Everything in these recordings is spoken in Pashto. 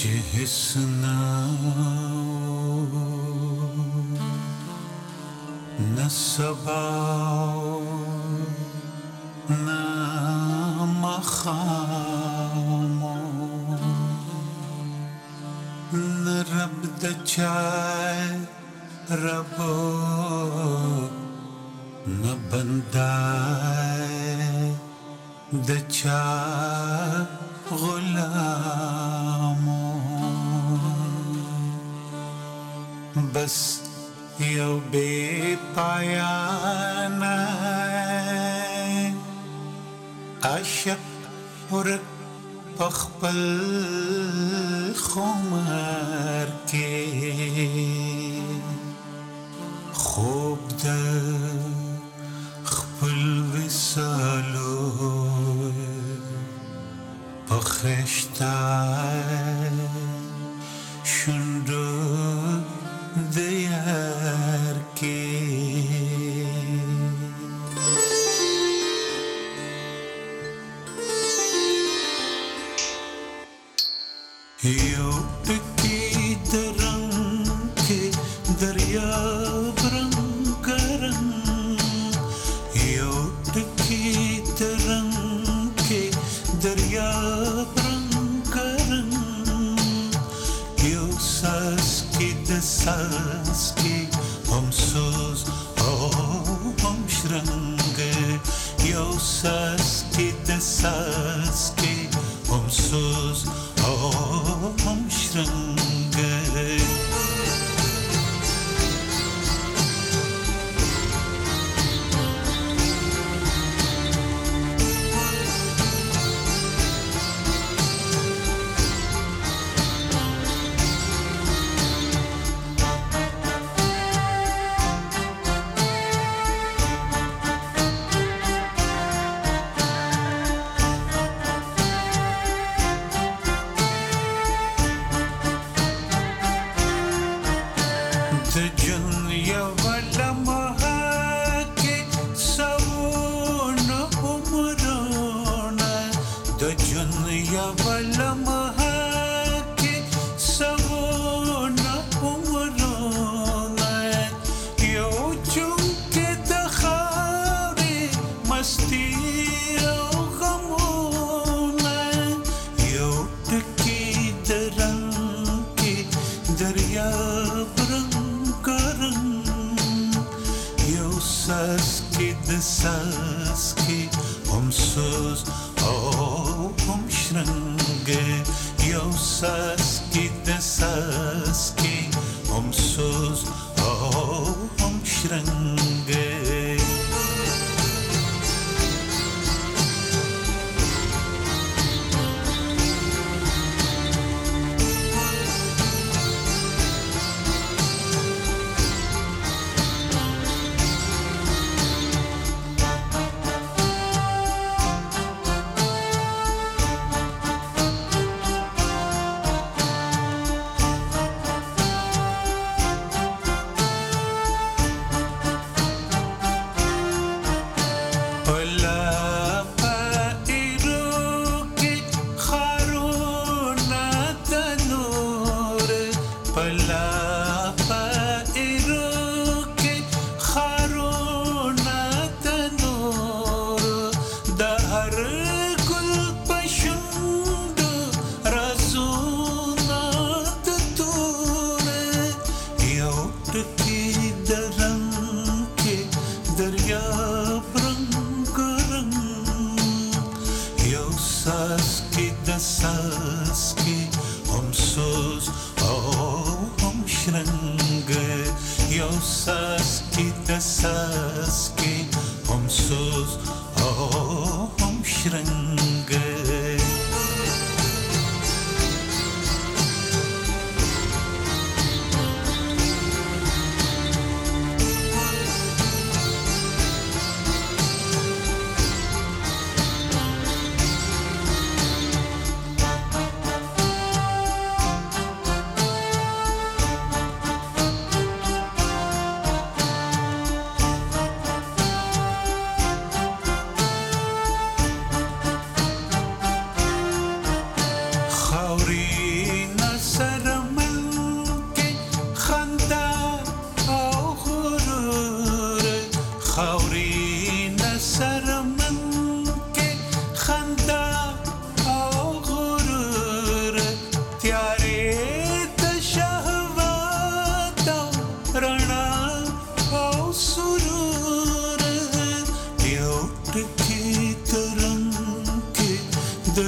जिसना न सबाव न मखामो न रब दचाए रबो न बंदाए दचा गुलामो बस यो बेपायाना आशक और पखपल खुमार के خوب در خپل وسالو پخشتای شندو دیار کی یو ټکی درنګ کې دریا برنګ یو ټکی درنګ کې دریا برنګ یو ساس کې د ساس کې هم سوز او هم شرنګ یو ساس کې د ساس کې هم سوز او هم شرنګ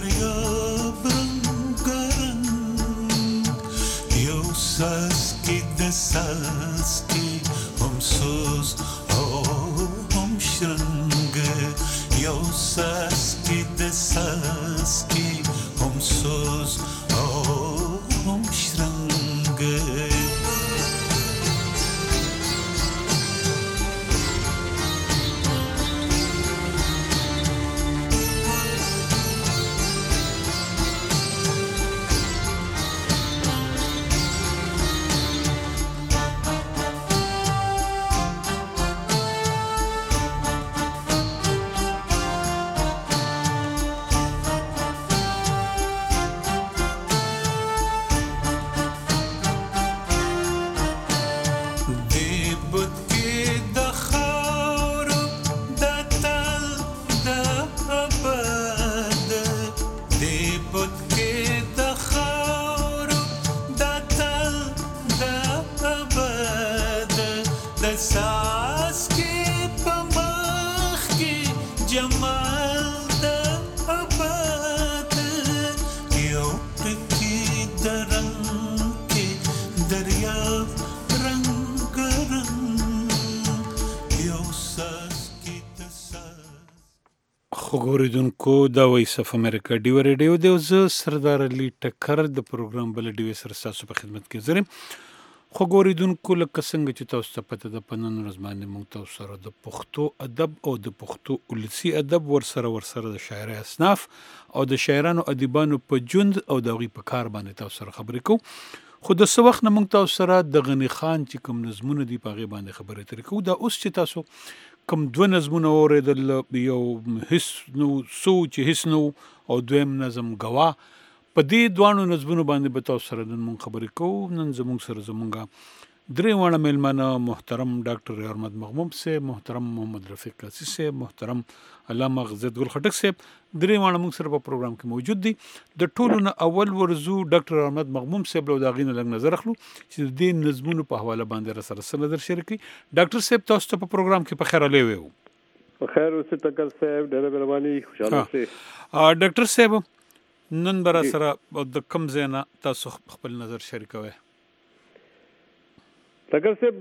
دریاب رنگارنگ یو څاڅکی د څاڅکي هم سوز او هم شرنګ یو څاڅکی د څاڅکي هم سوز او هم شرنګ خوګوریدونکو دا وایس اف امریکا ډیو ریډیو دی او زه سردار علي ټکر د پروګرام بل ډیو سره تاسو په خدمت کې زرم خوګوریدونکو لکه څنګه چې تاسو ته پته د پنن رزمانه مو تاسو سره د پښتو ادب او د پښتو ولسی ادب ورسره د شاعري اصناف او د شاعرانو ادیبانو په ژوند او د غي په کار باندې تاسو سره خبرې کوو خو د څه وخت نه موږ تاسو سره د غنی خان چې کوم نظمونه دی په غي باندې خبرې ترې کوو دا اوس چې تاسو کوم دوه نظمونه اوریدل یو هیڅ نو سوچ هیڅ نو او دویم نظم غوا په دې دوانو نظمونو باندې به تاسو سره نن موږ خبرې کوو نن زموږ سره زمونږه درې وانه ملمانه محترم ډاکټر احمد مغموم سے محترم محمد رفیق قاسی سے محترم علامه غزت ګل خټک سے درې وانه موږ سره په پروګرام کې موجود دي د ټولو نه اول ورزو ډاکټر احمد مغموم صاحب له داغینه لږ نظر اخلو چې د دې نظمونو په حواله باندې سره نظر شریکي ډاکټر صاحب تاسو ته په پروګرام کې په خیر علي وو په خیر اوسه ټکر صاحب ډېر مهرباني خوشاله اوسه ډاکټر صاحب نن برا سره د کم زینا تاسو خپل نظر شریکوي ټکر صاحب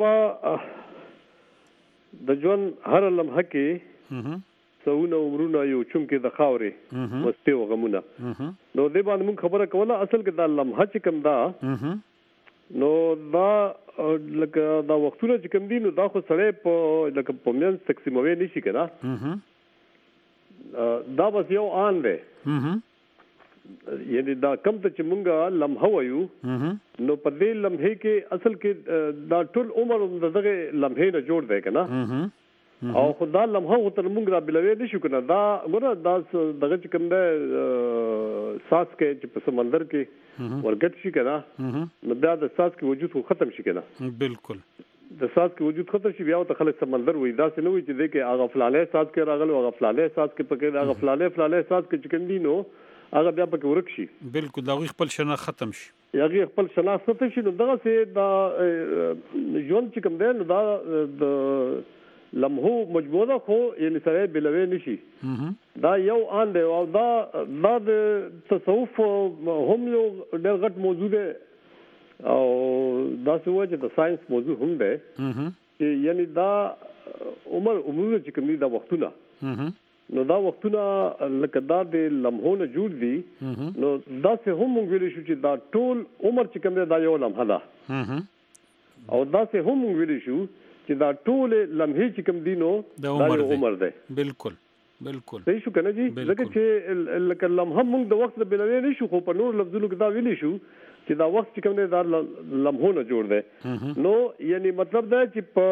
د ژوند هر لمحه کې سونه عمرونه یو چون کې د خاورې مستی او غمونه نو دې باندې موږ خبره کوله اصل کې دا لمحه چې کوم دا نو دا لکه دا وختونه چې کوم دي نو دا خو سره په لکه په مینس تقسیموي نشي کنه دا بس یو آن دی یعنی دا کم ته چې مونږه لمحه وایو نو په دې لمحه کې اصل کې دا ټول عمر دغه لمحه نه جوړ دی کنه او خدا لمحه تر مونږ را بلوي نشو کنه دا ګوره دا دغه چې کوم ده ساس کې چې په سمندر کې ورګت شي کنه نو دا د ساس کې وجود ختم شي کنه بالکل د ساس کې وجود ختم شي بیا ته خلک سمندر وې دا څه نه وي چې دغه هغه فلانه ساس کې راغلو هغه فلانه ساس کې پکې هغه فلانه ساس کې چې کندي نو هغه بیا پکې ورک شي بالکل دا خپل شنه ختم شي هغه خپل شنه ختم شي نو دغه سه دا ژوند چې کوم دی نو دا د لمحو مجبوره خو یعنی سره بلوي نشي دا یو ان دی او دا د تصوف هم یو ډېر غټ موضوع دی او دا څه وجه د ساينس موضوع هم دی چې یعنی دا عمر چې کوم دی دا وختونه نو دا وختونه لکه دا د لمحو نه جوړ دي نو دا څه هم ویل شو چې دا ټول عمر چې کوم دی دا یو لمحه ده او دا څه هم ویل شو چې دا ټول لمحې چې کوم دي نو دا یو عمر دی بالکل صحیح شو کنه جی ځکه چې لکه لمحه موږ د وخت بلوي نشو خو په نور لفظونو کې دا ویل شو چې دا وخت چې کوم دی دا لمحو نه جوړ دی نو یعنی مطلب دا چې په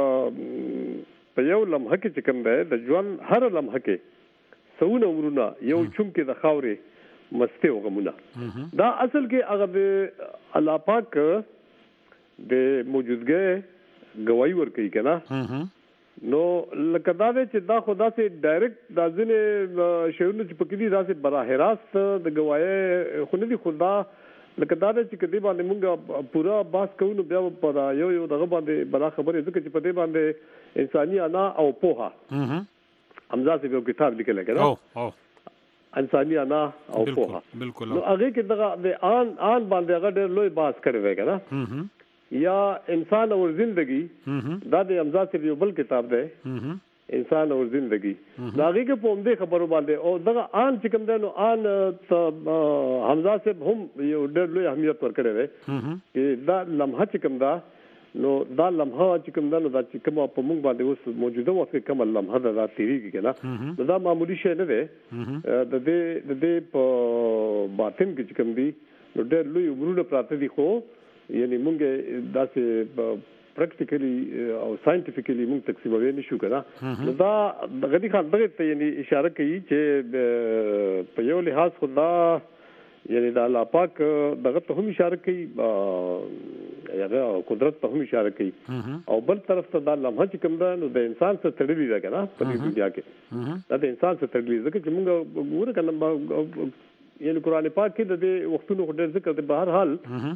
یو لمحه کې چې کوم دی د ژوند هر لمحه کې سونه عمرونه یو چون کې د خاورې مستی او غمونه دا اصل کې هغه د الله پاک د موجودګۍ گواہی ورکړي کنه نو لکه دا چې دا خدا سے ډایرکټ دا ځنه شیونه چې پکې دي دا سے براه راست د گواہی خو نه دي خدا لکه دا چې کدی باندې مونږ پورا باس کوو نو بیا پر یو دغه باندې بلا خبره ځکه چې په دې باندې انساني انا او پوها همزه یو کتاب لیکل کړه انساني انا او پوها بالکل نو هغه کې دغه د ان باندې هغه ډېر لوی باس کړی دی کنه یا انسان او ژوندۍ دا د امزا سے یو بل کتاب دی انسان او ژوندۍ دا هغه کې په دې خبرو باندې او دغه ان چې کوم دی نو ان حمزه سے هم یو ډېر لوی اهمیت ورکړی دی چې دا لمحه چې کوم دا نو دا لمحه چې کوم دا نو دا چې کوم په موږ باندې اوس موجوده وخت کې کوم لمحه دا تیریږي کنه نو دا معمولی شی نه دی د دې په باطن کې چې کوم دی نو ډېر لوی عمرونه پراته دي خو یعنی موږ داسې پریکټیکلی او ساينټیفیکلی موږ تقسیموي نشو کنه نو دا غنی خان دغه ته یعنی اشاره کوي چې په یو لحاظ خدا یعنی دا الله پاک دغه ته هم اشاره کوي یا قدرت ته هم اشاره کوي او بل طرف ته دا لمحه چې کوم ده نو د انسان سره تړلې ده کنه په دې دنیا کې دا د انسان سره تړلې ده چې موږ ګوره کنه یعنی قران پاک کې د دې وختونو ډېر ذکر دی په هر حال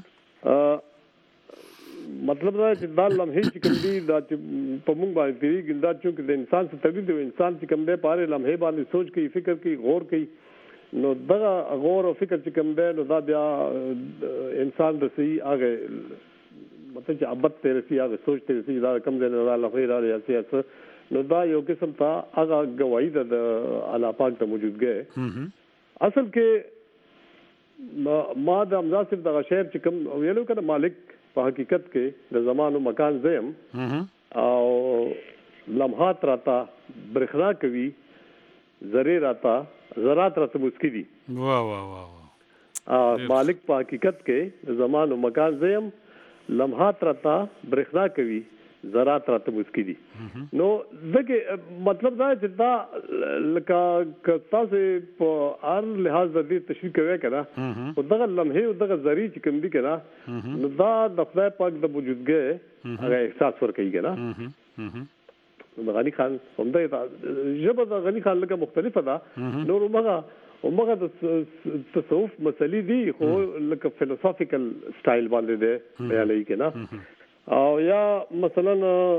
مطلب دا چې دا لمحه چې کوم دي دا په موږ باندې دی دا چې د انسان سره تړلې ده انسان چې کوم ده په لمحه باندې سوچ کوي فکر کوي غور کوي نو دغه غور او فکر چې کوم دی نو دا بیا انسان د صحیح هغه مطلب چې ابد ته رسی هغه سوچ ته رسی دا کم دی نه الله خیر یا سیاست نو دا یو قسم ته هغه گواہی د الله پاک ته موجودګي اصل کې ما د امزا صرف دغه شعر چې کوم ویلو کنه مالک په حقیقت کې د زمان او مکان زم او لمحات راتا برخنا کوي زری راتا زرات راته مسکی دي واه واه واه مالک په حقیقت کې زمان او مکان زم لمحات راته برخنا کوي زرات راته مسکی دي نو دغه مطلب دا چې دا لکه تاسو په هر لحاظ د دې تشریح کوي کنه او دغه لمحه او دغه زری چې کوم دي کنه نو دا د خدای پاک د وجودګي هغه احساس ور کوي کنه غنی خان همدا ژبه د غنی خان لکه مختلفه ده نور عمره د تصوف مسلې دي خو لکه فلسفیکل سټایل باندې ده بیانې کنا او یا مثلا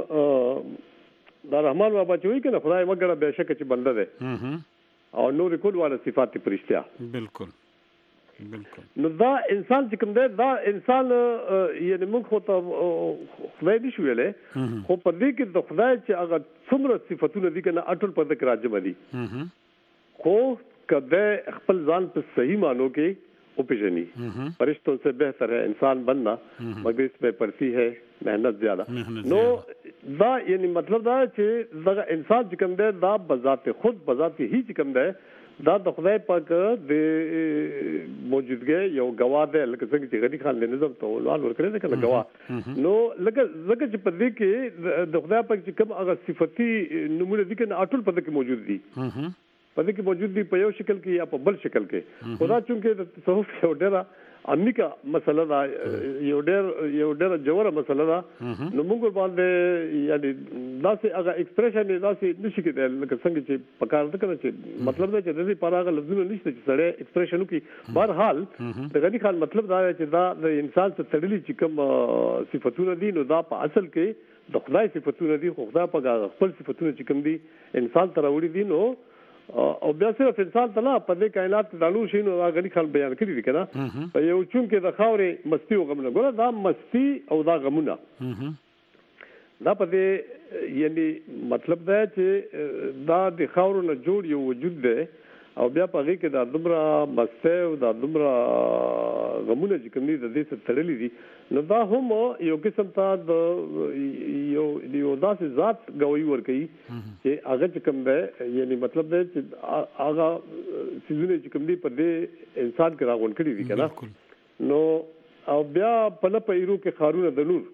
دا رحمان بابا چې وی کنه خدای مګر به شک چې بنده ده او نور کول والا صفات پرشتیا بالکل نو دا انسان چې کوم دی دا انسان یعنی موږ خو ته خدای دې شویلې خو په دې کې د خدای چې هغه څومره صفاتونه دي کنه اټول په ذکر راځي دي خو کده خپل ځان په صحیح مانو کې او پیژني فرشتوں سے بہتر ہے انسان بننا مگر اس میں پڑتی ہے محنت زیادہ نو دا یعنی مطلب دا چې دا انسان چې کوم دی دا بذات خود بذات هی چې کوم دی دا د خدای پاک د موجودګي یو گواه دی لکه څنګه چې غنی خان له نظم ته ولول ورکړي دا کنه گواه نو لکه چې په دې کې د خدای پاک چې کوم هغه صفتی نمونه دي کنه اټول په دې کې موجود دي په دې کې موجود دي په یو شکل کې یا په بل شکل کې خدا چونکه د تصوف یو ډېر امنیکا مسله دا یو ډېر جوړه مسله دا نو موږ باندې یعنی داسې هغه ایکسپریشن داسې نشي کېدل لکه څنګه چې پکار ده کنه چې مطلب دا چې د دې پاره هغه لفظونه نشته چې سره ایکسپریشن وکړي بهر حال د غنی خان مطلب دا چې دا د انسان څخه تړلي چې کوم صفاتونه دي نو دا په اصل کې د خدای صفاتونه دي خو خدای په خپل صفاتونه چې کوم دي انسان ته راوړي دي نو او بیا صرف انسان ته نه په دې کائنات کې دالو شي نو غنی خان بیان کړی دی کنه یو چون کې د خاورې مستی او غمونه ګوره دا مستی او دا غمونه دا په دې یعنی مطلب دا چې دا د خاورو نه جوړ یو وجود دی او بیا په هغه کې دا دومره مسته او دا دومره غمونه چې کوم دي د دې سره تړلې دي نو دا هم یو قسم ته د یو داسې ذات گواہی ورکوي چې هغه چې کوم دی یعنی مطلب دی چې هغه سيزونه چې کوم دي په دې انسان کې راغون کړی دي کنه نو او بیا په لپیرو کې خارونه د نور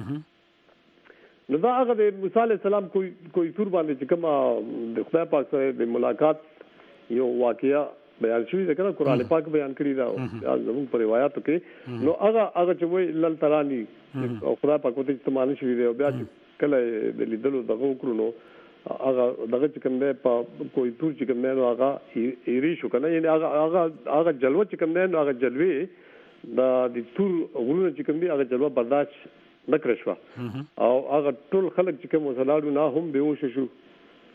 نو دا هغه د موسی عليه السلام کوئی تور باندې چې کوم د خدای پاک سره د ملاقات یو واقعیا بیان شوی ده کنه قران پاک بیان کړی دا زموږ په روایتو کې نو هغه چې وای لن ترانی او خدای پاک ته استعمال شوی دی او بیا کله د لیدلو دغه کړو هغه دغه چې کوم دی په کوئی تور چې کوم دی هغه ایری شو کنه یعنی هغه جلوه چې کوم دی هغه جلوه د تور غلونه چې کوم دی هغه جلوه برداشت نکړ شو او هغه ټول خلک چې کوم وسلاړو نه هم به وښه شو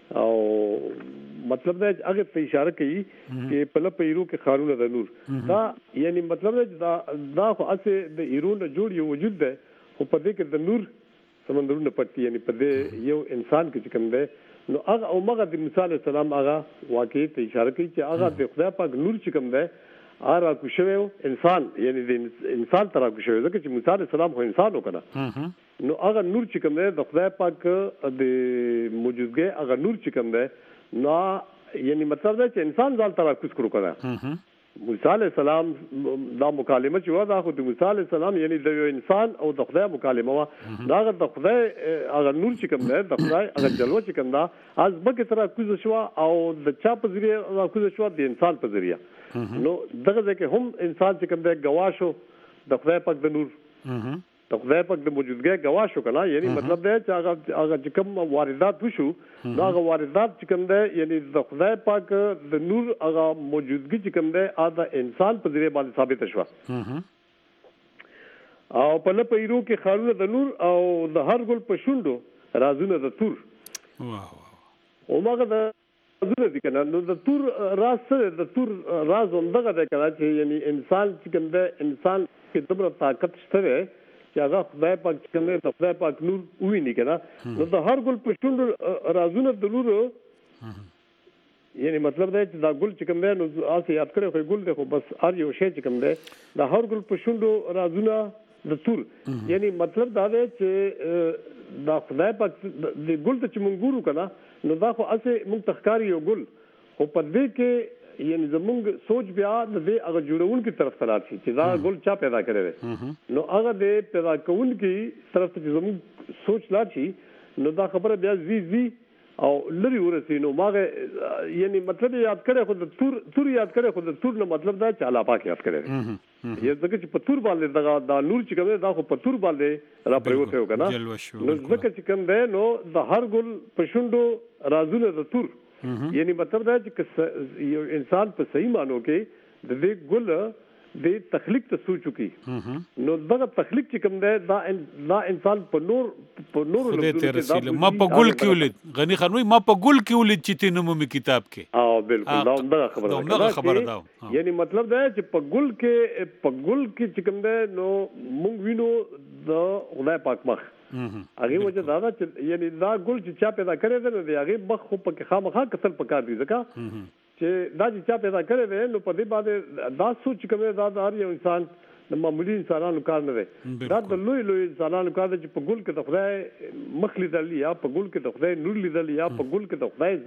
او مطلب دا هغه ته اشاره کوي چې په لپیرو کې خارونه د نور دا یعنی مطلب دا خو اسه د ایرون جوړ یو وجود ده خو په دې کې د نور سمندرونه پټي یعنی په دې یو انسان کې کوم ده نو هغه او مغه د موسی علی السلام هغه واقعي ته اشاره کوي چې هغه د خدای پاک نور چې کوم ده ارا کو شوی انسان یعنی د انسان ترا کو شوی ځکه چې موسی علی السلام خو انسان وکړه نو هغه نور چې کوم ده د خدای پاک د موجودګي هغه نور چې کوم ده نو یعنی مطلب دا چې انسان ځان ترا کوس کړو کنه موسی علی السلام دا مکالمه چې و دا خو د موسی علی السلام یعنی د یو انسان او د خدای مکالمه وا دا د خدای هغه نور چې کوم ده د خدای هغه جلوه چې کوم ده از بګه ترا کوز شو او د چا په ذریعہ کوز شو د انسان په ذریعہ نو دغه ځکه هم انسان چې کوم ده گواښو د خدای پاک د نور د خدای پاک د موجودګۍ گواښو کنه یعنی مطلب دا چې هغه کوم واردات وشو دا هغه واردات چې کوم ده یعنی د خدای پاک د نور هغه موجودګي چې کوم ده دا انسان په ذریعہ باندې ثابت شو او په لپیرو کې خارونه د نور او د هر ګل په شونډو رازونه د تور او ماګه د رازونه دي کنه نو د تور راز سره د تور راز همدغه ده کنه چې یعنی انسان چې کوم ده انسان کې دومره طاقت شته چې هغه خدای پاک کوم د خدای پاک نور ویني کنه نو د هر ګل په شونډو رازونه د نور یعنی مطلب دا چې دا ګل چې کوم دی نو تاسو یاد کړئ خو ګل دی خو بس هر یو شی چې کوم دی دا هر ګل په شونډو رازونه د تور یعنی مطلب دا دی چې دا خدای پاک د ګل ته چې مونږ ګورو کنه نو دا خو اسه مونږ تخکاری یو ګل خو په دې کې یعنی زمونږ سوچ بیا د دې هغه جوړون کی طرف تلل شي چې دا ګل چا پیدا کړی نو هغه دې پیدا کون کی طرف ته زمونږ سوچ لا شي نو دا خبره بیا زی او لري ورسي نو ماغه یعنی مطلب یاد کړی خو د تور یاد کړی خو د تور نو مطلب دا چې الله پاک یاد کړی یا ځکه چې په تور باندې دا نور چې کوي دا خو په تور باندې را پریوته وکنه نو ځکه چې کوم دی نو د هر ګل په شونډو رازونه د تور یعنی مطلب دا چې یو انسان په صحیح مانو کې د دې ګل د تخلیق ته سوچو کې نو دغه تخلیق چې کوم دی دا انسان په نور خدای ما په ګل کې ولید غنی خانوي ما په ګل کې ولید چې تینو مې کتاب کې بالکل دا خبره ده یعنی مطلب دا چې په ګل کې چې کوم دی نو مونږ وینو د خدای پاک مخ هغه وجه دا چې یعنی دا ګل چې چا پیدا کړی دی نو هغه مخ خو په خامخا کتل پکار دی ځکه چې دا چې چا پیدا کړی دی نو په دې باندې دا سوچ کوي دا هر یو انسان د معمولی انسانانو کار نه دی دا د لوی انسانانو کار دی چې په ګل کې د خدای مخ لیدل یا په ګل کې د خدای نور لیدل یا په ګل کې د خدای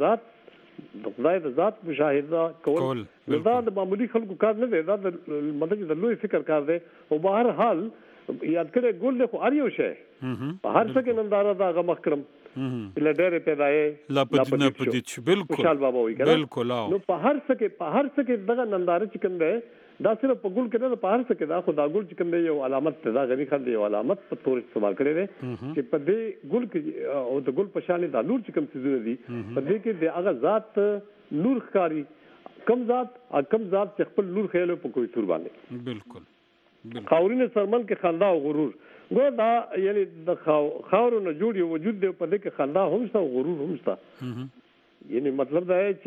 ذات مشاهده کول دا د معمولی خلکو کار نه دی دا د مطلب د لوی فکر کار دی او بهر حال یاد کړئ ګل له هر یو شی په هر څه کې ننداره دا غمخ کړم لډره پیدایې لا پدنه پدې بالکل خوشحال بابا وي کنه بالکل نو په هر څه کې دغه ننداره چې کوم دی دا صرف په ګل کې نه په هر څه کې دا خو دا ګل چې کوم دی یو علامت دا غني خل دی یو علامت په تور استعمال کړي دي چې په دې ګل کې او د ګل په شان دا نور چې کوم څه دي په دې کې د هغه ذات نور ښکاری کم ذات چې خپل نور خیالو په کوئی تور باندې بالکل خاورینه سرمن کې خندا او غرور ګور دا یعنی د خاورو نه جوړ یو وجود دی په دې کې خندا هم شته او غرور هم شته یعنی مطلب دا دی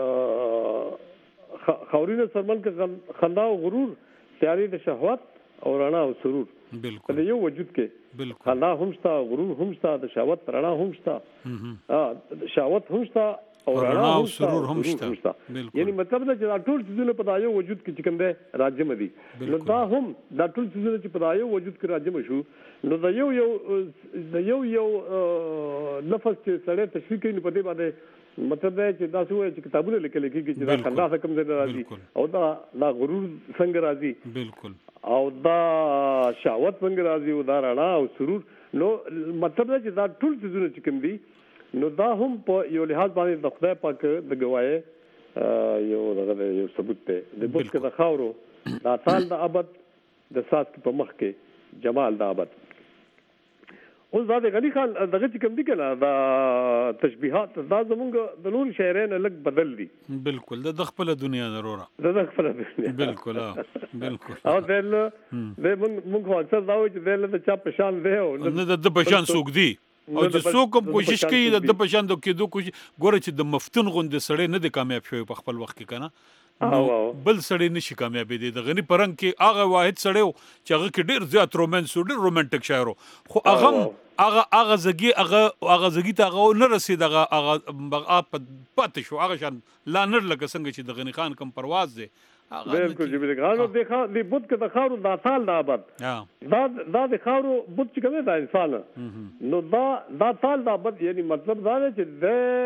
چې خاورینه سرمن کې خندا او غرور تیاری د شهوت او رڼا او سرور بالکل یو وجود کې خندا هم شته غرور هم شته د شهوت رڼا هم شته شهوت هم شته او رڼا او سرور هم شته یعنی مطلب دا چې ټول څیزونه په دایو وجود کې چې کوم دی راجم دي نو دا هم دا ټول څیزونه چې په دایو وجود کې راجم شو نو دا یو نفس چې سړی تشریح کوي په دې باندې مطلب دا چې تاسو وایي چې کتابونه لیکل کېږي چې دا خندا څخه کم ځای راځي او دا غرور څنګه راځي بالکل او دا شهوت څنګه راځي او دا رڼا او سرور نو مطلب دا چې دا ټول څیزونه چې کوم دي نو دا هم په یو لحاظ باندې د خدای پاک د گواهی یو ثبوت دی د بوت کې د خاورو د اطال د ابد د سات په مخ کې جمال د ابد اوس دا د غنی خان دغه چې کوم دي کنه دا تشبیهات دا زمونږ د نور شاعرانو لګ بدل دي بالکل د خپل دنیا ضروره د خپل دنیا بالکل بالکل او دل د مونږ اکثر دا وایي چې دل د چا پشان دی او نه د پشان سوق دی او چې څوک هم کوشش کوي د پښاند کېدو کوشش ګوره چې د مفتون غوندې سړی نه دی کامیاب شوی په خپل وخت کې کنه بل سړی نشي کامیابې دی د غنی پرنګ کې هغه واحد سړی چې هغه کې ډیر زیات رومانس او ډیر رومانټیک شاعر خو هغه زګي ته هغه نه رسید هغه پاتې شو هغه شان لا نر لکه څنګه چې د غنی خان کم پرواز دی بالکل جی بالکل د بوت کې د خارو د اصل د آباد دا د خارو بوت چې کومه د انسان نو دا تال د آباد یعنی مطلب دا دی چې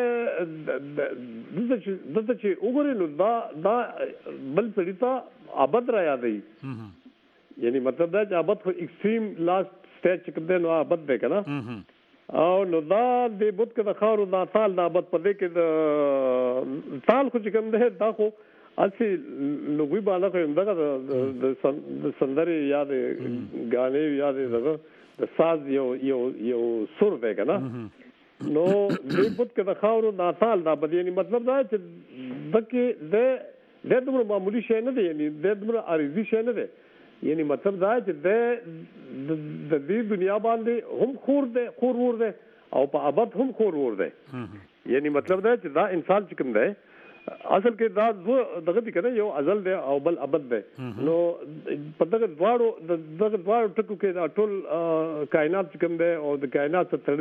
د چې وګورئ نو دا بل سړی ته آباد را یادې یعنی مطلب دا چې آباد خو ایکستریم لاست سټیج چې کوم دی نو آباد دی کنه او نو دا د بوت کې د خارو د تال د آباد په دې کې د تال خو چې کوم دی دا خو اسی لوګي بالا کوم دغه د سندري یاد غانې یاد دغه د ساز یو سور دی کنه نو دې بوت کې د خاورو د اصل دا بدینی مطلب دا چې دغه د دمر معمولی شی نه دی یعنی د دمر عارضی شی نه دی یعنی مطلب دا چې د دې دنیا باندې هم خور ور دی او په ابد هم خور ور دی یعنی مطلب دا چې دا انسان چې کوم دی اصل کې دا دغه دي کنه یو ازل دی او بل ابد دی نو په دغه دواړو ټکو کې دا ټول کائنات کوم دی او د کائنات ته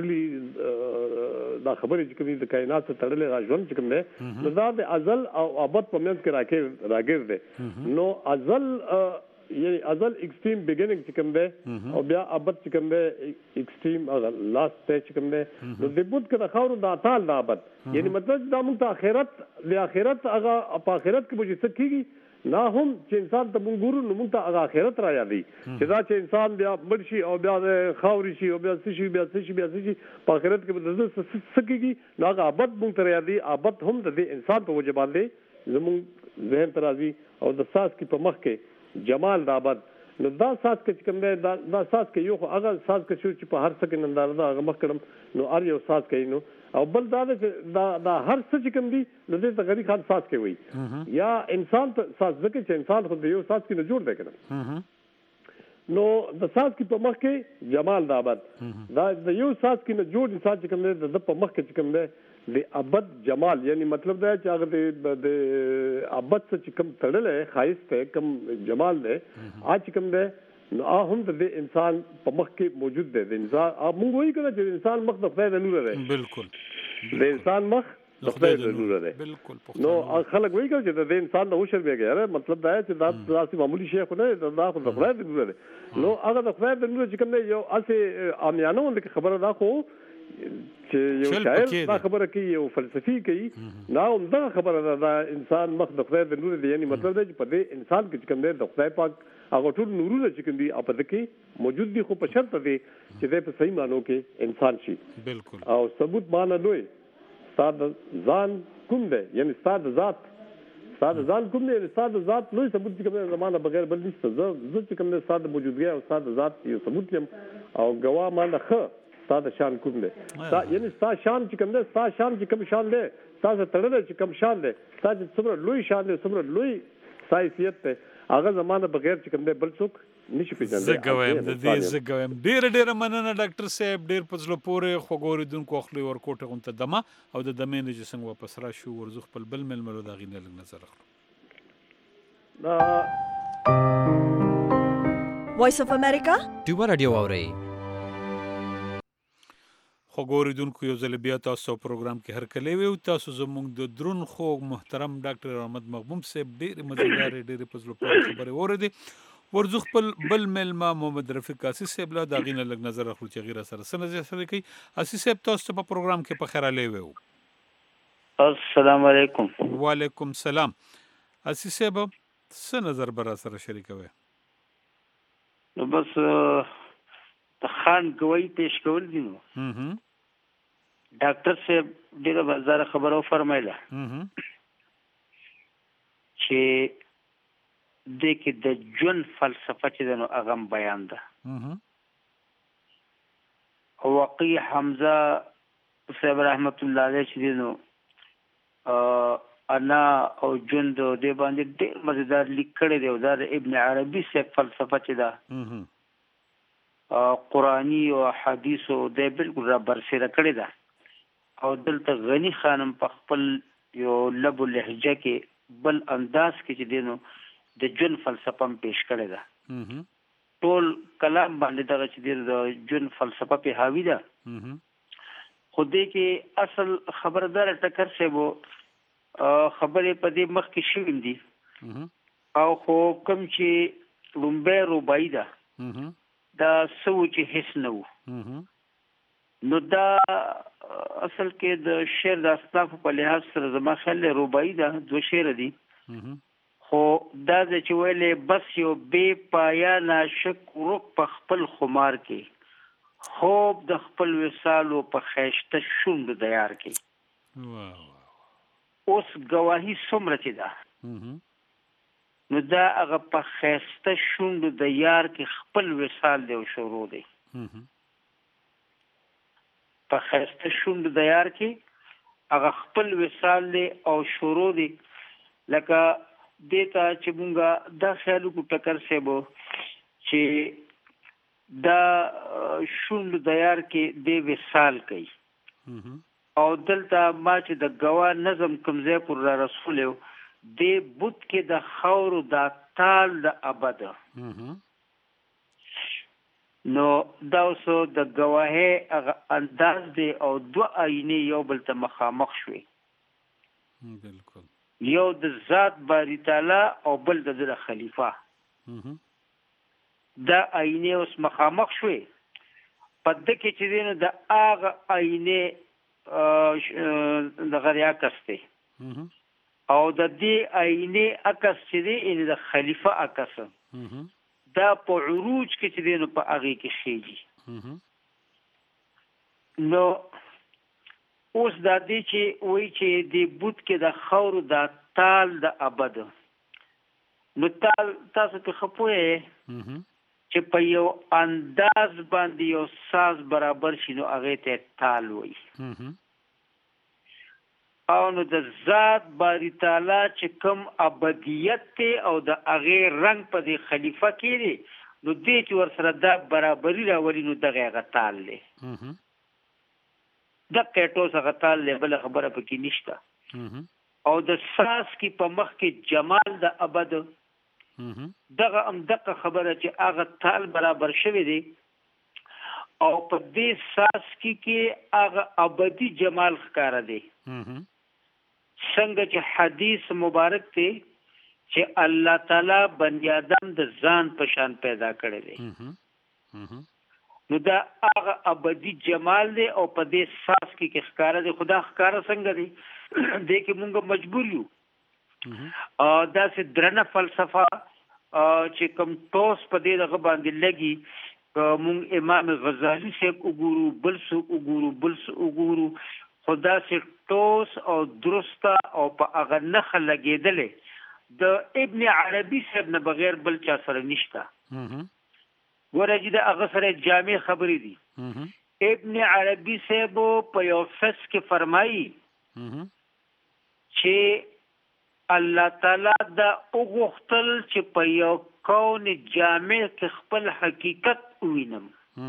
تړلي دا خبرې چې کوم دي د کائنات ته تړلي راځون چې کوم دی نو دا د ازل او ابد په منځ کې راګر دی نو ازل یعنی ازل ایکستریم بیګینینګ چې کوم دی او بیا ابد چې کوم دی ایکستریم لاست سټیج چې کوم دی نو د بوت کې د خاورو د تعال د ابد یعنی مطلب دا موږ ته آخرت هغه په آخرت کې به څه کیږي نه هم چې انسان ته موږ ګورو نو موږ ته هغه آخرت را یادې چې دا چې انسان بیا مړ شي او بیا خاوري شي او بیا څه شي په آخرت کې به څه کیږي نو هغه ابد موږ ته یادې ابد هم د انسان په وجه باندې زموږ ذهن ته راځي او د ساس کې په مخ کې جمال د آباد نو دا ساس کې کوم دی دا ساس کې یو هغه ساس کې چې په هر څه کې ننداره دا هغه مخ کړم نو ار یو ساس کې نو او بل دا دا هر څه چې کوم دی نو د غری خان ساس کې وي یا انسان ته ساس ځکه چې انسان خو د یو ساس کې نه جوړ دی کنه نو د ساس کې په مخ کې جمال د آباد دا د یو ساس کې نه جوړ انسان چې کوم دی د په مخ کې چې کوم دی د ابد جمال یعنی مطلب دا چې هغه د ابد څخه کوم تړلې خایست کوم جمال دی اج کوم دی نو هم د انسان په مخ کې موجود دی د انسان موږ وایو کنه چې انسان مخ د خدای د نور دی بالکل د انسان مخ د خدای د نور دی بالکل نو خلک وایي چې د انسان د هوشر بیګره مطلب دا چې دا داسې معمولی شی خو نه دا خو د خدای د نور دی نو هغه د خدای د نور چې کوم دی یو اسه عامیانه ولکه خبره دا خو چې یو شاعر دا خبره کوي یو فلسفي کوي نو دا خبره دا انسان مخ د خدای د نور دی یعنی مطلب دا چې په دې انسان کې کوم دی د خدای پاک هغه ټول نورونه چې کوم دي په دې کې موجود دي خو په شرط دی چې دې په صحیح معنی کې انسان شي بالکل او ثبوت معنی دوی ستاسو ځان کوم دی یعنی ستاسو ذات کوم دی ستاسو ذات لوی ثبوت چې کوم زمانه بغیر بل نشته زه چې کوم دی ستاسو موجودګي او ستاسو ذات یو ثبوت یم او گواه معنی خ ستاسو شان کوم دی یعنی ستاسو شان چې کوم دی ستاسو شان چې کوم شان دی ستاسو تړل چې کوم شان دی ستاسو څومره لوی شان دی څومره لوی حیثیت دی هغه زمانه بغیر چې کوم دی بل څوک نشي پیژندل زګویم ډیر مننه ډاکټر صاحب ډیر پزلو پورې خوګوریدونکو خپل ورکوټه غونته دمه او د دمې نه چې څنګه واپس را شو ورزخ خپل بل ململو دا غینه لګ نظر اخلو وایس اف امریکا ټیوب رادیو اوري خوګوریدونکو یو ځل بیا تاسو پروګرام کې هر کله وي تاسو زموږ د درون خو محترم ډاکټر احمد مغبوم صاحب ډېر مزیدار ډېر پزلو خبرې اوریدي ورزخ بل ملما محمد رفیق اسی صاحب لا دا غینه لګ نظر اخلو چې غیر سره سره سره کوي اسی صاحب تاسو په پروګرام کې په خیر علي وو السلام علیکم وعلیکم السلام اسی صاحب څه نظر برا سره شریکوي نو بس خان کوي پیش کول دي نو ډاکټر صاحب ډیره بازار خبرو فرمایله چې د کې د جون فلسفه چې نو هغه بیان ده او واقعي حمزه صاحب رحمت الله علیه چې نو انا او جون د دې باندې ډېر مزیدار لیکل دی او دا ابن عربي صاحب فلسفه چې ده قرآنی او حدیثو د بالکل را برسره کړی ده او دلته غنی خانم په خپل یو لب لهجه کې بل انداز کې چې دینو د جون فلسفه پیش کړی ده ټول کلام باندې دغه چې د جون فلسفه په حاوی ده خو دې کې اصل خبردار ټکر شه وو خبرې په دې مخ کې شوې دي او خو کوم چې لومبه روبای ده دا سوچ هیڅ نه وو نو دا اصل کې د شعر د اصناف په لحاظ سره زما خیال روبای ده دو شعر دي خو دا چې ویلې بس یو بے پایانه شک روک په خپل خمار کې خوب د خپل وصالو په خیشته شوند د یار کې اوس گواهی څومره چې ده نو دا هغه په خیسته شوند د یار کې خپل وصال دی او شروع دی په خیسته شوند د یار کې هغه خپل وصال دی او شروع دی لکه دیتا چې مونږه دا خیالو کو ټکر سیبو چې دا شوند د یار کې دی وصال کوي او دلته ما چې د گوا نظم کمزې پر را رسول یو دی بوت کې د خور د تال د ابد نو دا اوسو د گواهه انداز دی او دو آینه یو بل ته مخامخ شوي بالکل یو د ذات باری تعالی او بل د خلیفہ دا آینه اوس مخامخ شوي پد کې چې دینو د اغه آینه د غریا کسته او د دې آینه عکس چې دی ان د خلیفہ عکس دا په عروج کې چې دینو په هغه کې خېږي نو اوس دا دې چې وای چې د بوت کې د خور د تال د ابد نو تال تاسو په خپوي چې په یو انداز باندې یو ساز برابر شي نو هغه ته تال وای او نو د ذات باری تعالی چې کوم ابدیت ته او د هغه رنگ په دی خلیفہ کې دی نو دې چې ور سره دا برابرۍ راولي نو دغه غتال له د کټو څخه غتال له بل خبره پکې نشته او د ساس کې په مخ کې جمال د ابد دغه دغه خبره چې هغه تال برابر شوی دی او په دې ساس کې هغه ابدي جمال ښکارا دی څنګه چې حدیث مبارک ته چې الله تعالی بنی آدم د ځان په شان پیدا کړی دی نو دا هغه ابدي جمال دی او په دې ساس کې ښکارا دی خدا ښکارا څنګه دی دې کې موږ مجبور یو دا سه درنه فلسفه چې کوم توس په دې دغه باندې لګي موږ امام غزالی سے وګورو بل څه وګورو خدا سے توس او درسته او په هغه نخ لګیدلې د ابن عربي صاحب نه بغیر بل چا سره نشته ورجې د هغه سره جامع خبرې دي ابن عربي صاحب په یو فس کې فرمایي چې الله تعالی دا وغوښتل چې په یو کون جامع کې خپل حقیقت وینم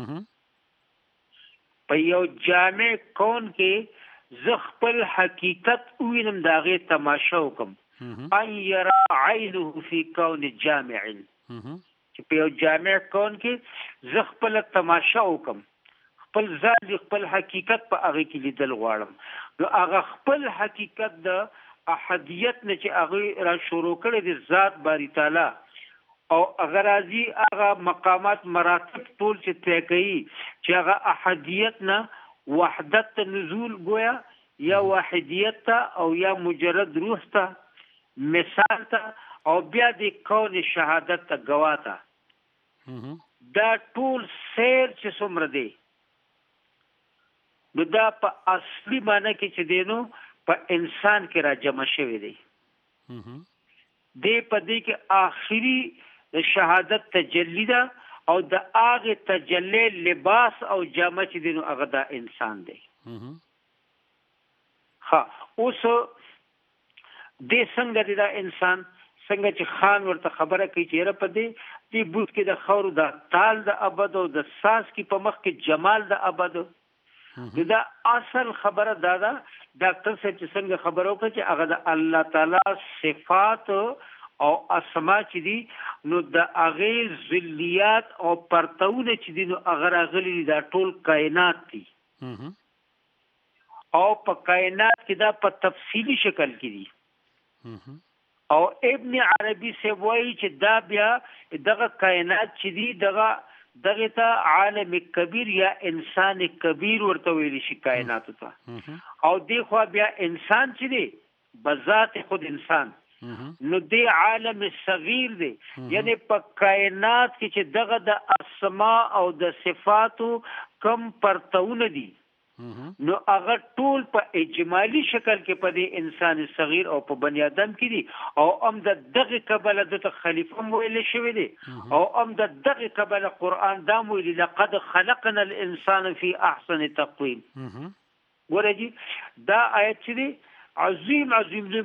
په یو جامع کون کې زه خپل حقیقت وینم دا غي تماشا وکم ان يرى عينه في كون جامع چې په یو جامع کون کې زه خپل تماشا وکم خپل ځان خپل حقیقت په هغه کې لیدل غواړم نو هغه خپل حقیقت د احدیت نه چې هغه را شروع کړي د ذات باری تعالی او اگر ازي هغه مقامات مراتب ټول چې طے کوي چې هغه احدیت نه وحدت نزول گویا یا واحدیت او یا مجرد روح ته مثال ته او بیا د کون شهادت ته گواته دا ټول سیر چې څومره دی نو دا په اصلي معنی کې چې دینو په انسان کې را جمع شوی دی دې په دې کې آخري شهادت تجلی ده او د هغه تجلی لباس او جامه چې دینو هغه دا انسان دی ها اوس دې څنګه دی دا انسان څنګه چې خان ورته خبره کوي چې را په دې دی بوت کې د خور د تال د ابد او د ساس کې په مخ کې جمال د ابد. دا اصل خبره دا ده ډاکټر صاحب چې څنګه خبرو کوي چې هغه د الله تعالی صفات او اسما چې دي نو د هغه ذلیات او پرتاونه چې دي نو هغه راغلي دا ټول کائنات دي او په کائنات کې دا په تفصیلی شکل کې دي. او ابن عربي سے وایي چې دا بیا دغه کائنات چې دي دغه ته عالم کبیر یا انسان کبیر ورته ویل شي کائنات ته. او دی خو بیا انسان چې دی بذات خود انسان نو دی عالم صغیر دی یعنی په کائنات کې چې دغه د اسماء او د صفاتو کم پرتاونه دي نو هغه ټول په اجمالی شکل کې په دې انسان صغیر او په بنی آدم کې دي. او ام د دغه قبل د خلیفہ ویل شوی دی او ام د دغه قبل قران دا ویل لقد خلقنا الانسان فی احسن تقویم. ورجی دا آیت چې عظیم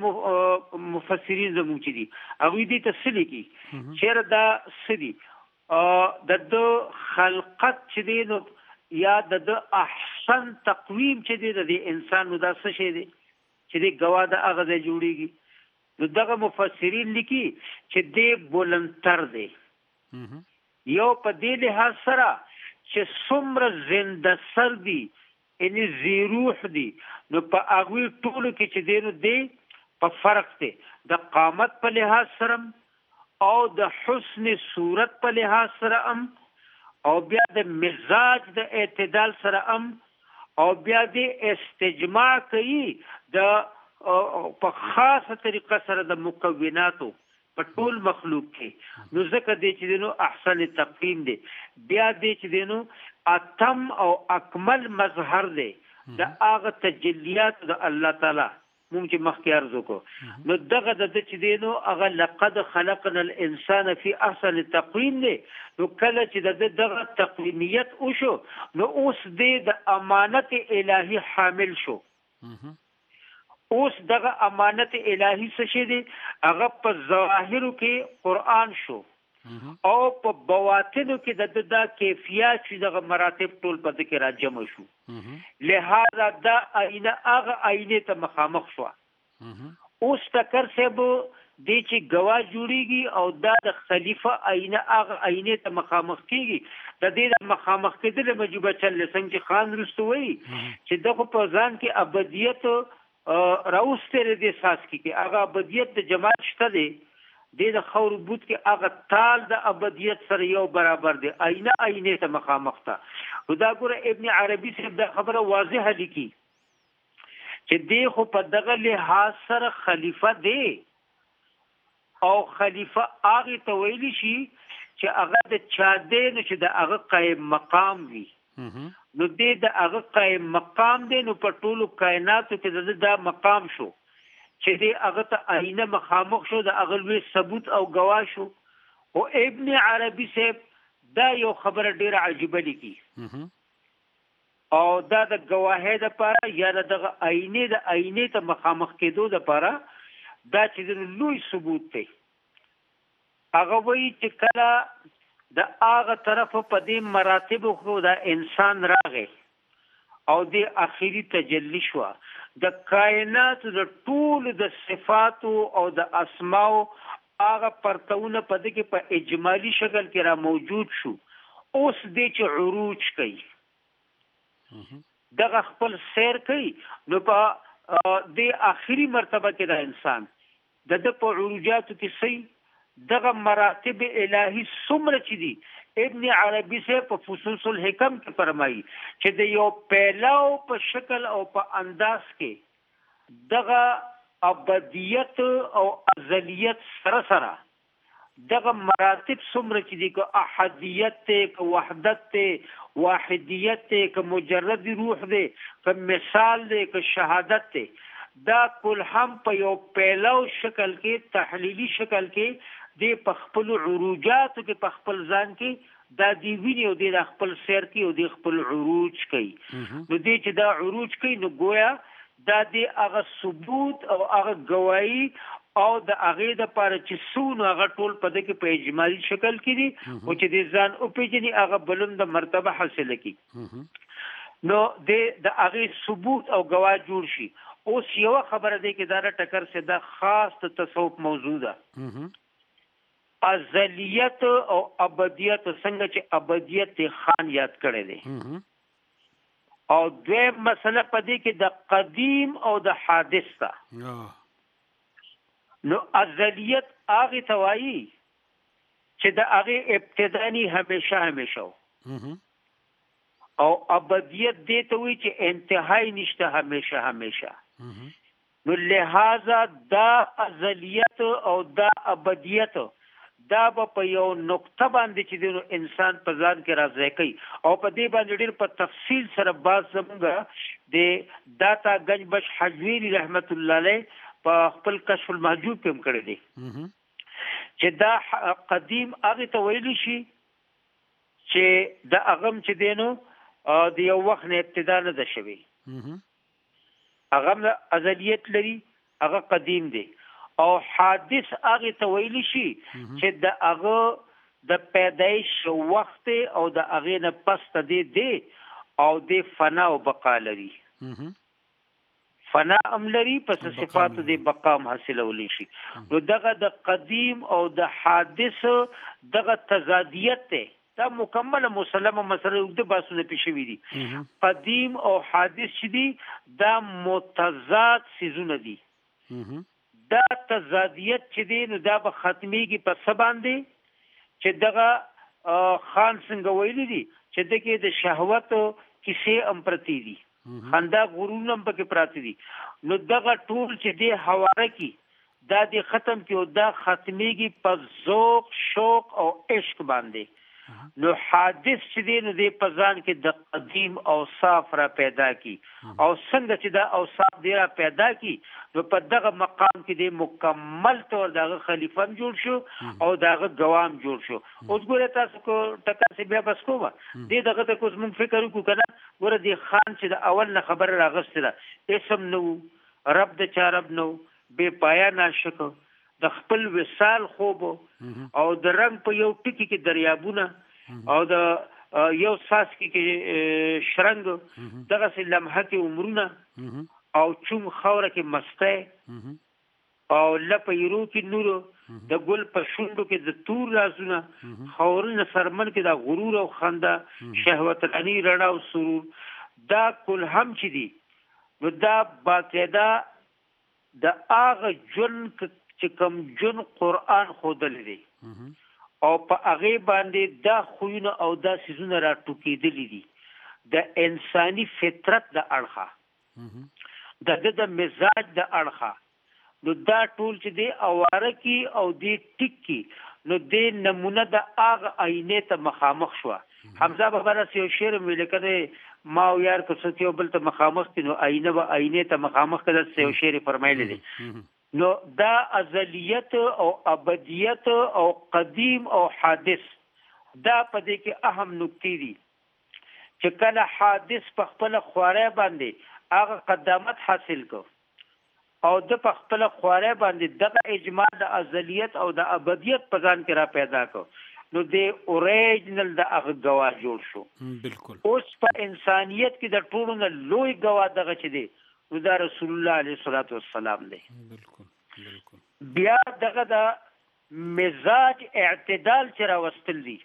مفسرین زموږ چې دي هغه دې تسلی کی چیرې دا سدي د خلقت چې دی نو یا د احسن تقویم چې دی د انسان نو دا څه شی دی چې دی گواه د هغه ځای جوړیږي. نو دغه مفسرین لیکي چې دی بلندتر دی یو په دې لحاظ سره چې څومره زنده سر دی یعنی زی روح دی نو په هغوی ټولو کې چې دی نو دی په فرق دی د قامت په لحاظ سره او د حسن صورت په لحاظ سره او بیا د مزاج د اعتدال سره او بیا د استجماع کوي د په خاصه طریقه سره د مکوناتو په ټول مخلوق کې نو ځکه دی چې نو احسن تقویم دی. بیا دی چې نو اتم او اکمل مظهر دی د هغه تجلیات د الله تعالی مونږ چې مخکې عرض وکړو نو دغه د چې دی نو هغه لقد خلقنا الانسان فی احسن تقویم دی. نو کله چې دغه تقویمیت وشو نو اوس دی د امانت الهی حامل شو. اوس دغه امانت الهی څه شي دی هغه په ظاهرو کې قرآن شو او په بواطنو کې د کیفیت چې دغه مراتب ټول په دې کې راجمع شو. لہذا دا آینه هغه آینه ته مخامخ شو. اوس تکر صاحب دی چې گواه جوړیږي او دا د خلیفہ آینه هغه آینه ته مخامخ کیږي. د دې مخامخ کېدل مجبه چل څنګه خان رستوي چې دغه په ځان کې ابدیت راوستره د اساس کې هغه ابدیت د جماعت شته دی د خور بوت کې هغه تال د ابدیت سره یو برابر دی آینه ته مخامخ ته. دا ګوره ابن عربي صاحب دا خبره واضحه لیکي چې دی خو په دغه لحاظ سره خلیفہ دی او خلیفہ هغه ته ویلی شي چې هغه د چا دی نو چې د هغه قائم مقام وي نو دی د هغه قائم مقام دی نو په ټولو کائناتو کې دا مقام شو چې دی هغه ته آینه مخامخ شو د هغه لوی ثبوت او گواه شو. او ابن عربي صاحب دا یو خبره ډیره عجیبه لیکي او دا د گواهی لپاره یا دغه آینه ته مخامخ کېدو لپاره دا چې لوی ثبوت دی. هغه وایي چې کله د هغه طرف په دې مراتب خو دا انسان راغی او د اخیری تجلی شو د کائنات د ټول د صفاتو او د اسماء هغه پرتاونه په دې کې په اجمالی شکل کې را موجود شو. اوس دې چې عروج کوي دغه خپل سیر کوي نو په د اخیری مرتبه کې د انسان د په عروجاتو کې صحیح دغه مراتب الهی څومره چې دي ابن عربي سے په فصوص الحکم کې فرمایي چې د یو پیلاو په شکل او په انداز کې دغه ابدیت او ازلیت سره سره دغه مراتب څومره چې دي که احدیت ته که وحدت ته واحدیت ته که مجرد روح دی که مثال دی که شهادت ته دا کل هم په یو پیلاو شکل کې تحلیلی شکل کې دی په خپل عروجاتو کې په خپل ځان کې دا دی ویني او دی خپل سیر کې او دی خپل عروج کوي نو دی چې دا عروج کوي نو گویا دا دی هغه ثبوت او هغه گواهی او د هغه د پاره چې سونه هغه ټول په دغه په اجمالی شکل کې دي او چې د ځان او پیجنې هغه بلند مرتبه حاصل کړي نو د هغه ثبوت او گواه جوړ شي. اوس یو خبره ده کې دا ټکر سه د خاص تصوف موضوع ده ازلیت او ابدیت څنګه چې ابدیت خان یاد کړی دی او دوی مسله پدې کې د قدیم او د حادث ده. نو ازلیت هغه توایي چې د هغه ابتدانی همیشه او ابدیت دې ته وی چې انتهای نشته همیشه. نو لہذا دا ازلیت او دا ابدیت دا په یو نقطه باندې چې د انسان په ځان کې راځي کوي او په دې باندې ډېر په تفصیل سره باز زموږه د داتا گنج بش حجویری رحمت الله علیه په خپل کشف المحجوب کې هم کړی دی چې دا قدیم هغه ته ویل شي چې د اغم چې دینو د یو وخت نه ابتدا نه ده شوی اغم ازلیت لري هغه قدیم دی او حادث هغه ته ویل شي چې د هغه د پیدایش وخت او د هغه نه پس ته دی او د فنا او بقا لري فنا هم لري پس صفات د بقا حاصلولی شي. نو دغه د قدیم او د حادث دغه تضادیت ته دا مکمله مسلمه مسله د باسونه پیښوي دي. قدیم او حادث چې دي دا متضاد سيزونه دي. دا تضادیت چې دی نو دا به ختميږي په سبا باندې چې دغه خان څنګه ویلي دي چې دغه د شهوت کیسه امپرتی دي خندا غرور هم پکې پراته دي. نو دغه ټول چې دی حواله کی دا د ختم کې او دا ختميږي په ذوق شوق او عشق باندې. نو حادث چې دی نو د پزان کې د قدیم اوصاف را پیدا کی او څنګه چې دا اوصاف دی را پیدا کی نو په دغه مقام کې د مکمل طور دغه خلیفہ جوړ شو او دغه گوام جوړ شو. اوس ګوره تاسو کو ټکا سی بیا بس کوه دغه ته کوم فکر وکړو کنه ګوره دی خان چې د اول نه خبر راغستره اسم نو رب د چا رب نو بے پایا ناشک د خپل وصال خوب او د رنگ په یو ټکی کې دریابونه او د یو ساس کې شرنګ دغه سي لمحه کې عمرونه او چوم خوره کې مسته او لپیرو کې نور د ګل په شوندو کې د تور رازونه خورن سرمن کې د غرور او خندا شهوت الانی رڼا او سرور دا کل هم چې دي نو دا باقاعده د هغه جن چې کوم جن قرآن خودل دي او په هغه باندې دا خوونه او دا سيزونه را ټوکېدلې دي د انساني فطرت د اړخه د مزاج د اړخه. نو دا ټول چې دی اواره کی او دی ټکی نو دی نمونه د هغه آینه ته مخامخ شو. حمزه بابا یو شعر ویل کړي ما یار کو ستیو بل ته مخامخ نو آینه ته مخامخ کړه یو شعر فرمایلی دی. نو دا ازلیت او ابدیت او قدیم او حادث دا په دې کې اهم نکته دي چې کله حادث په خپل خواره باندې هغه قدامت حاصل کو او د په خپل خواره باندې دغه اجماع د ازلیت او د ابدیت په ځان کې را پیدا کو نو د اوریجنل د هغه گواه جوړ شو. بالکل اوس په انسانیت کې د ټولو نه لوی گواه دغه چې دی نو دا رسول الله علیه الصلاۃ والسلام دی. بالکل بیا دغه د مزاج اعتدال چې راوستل دي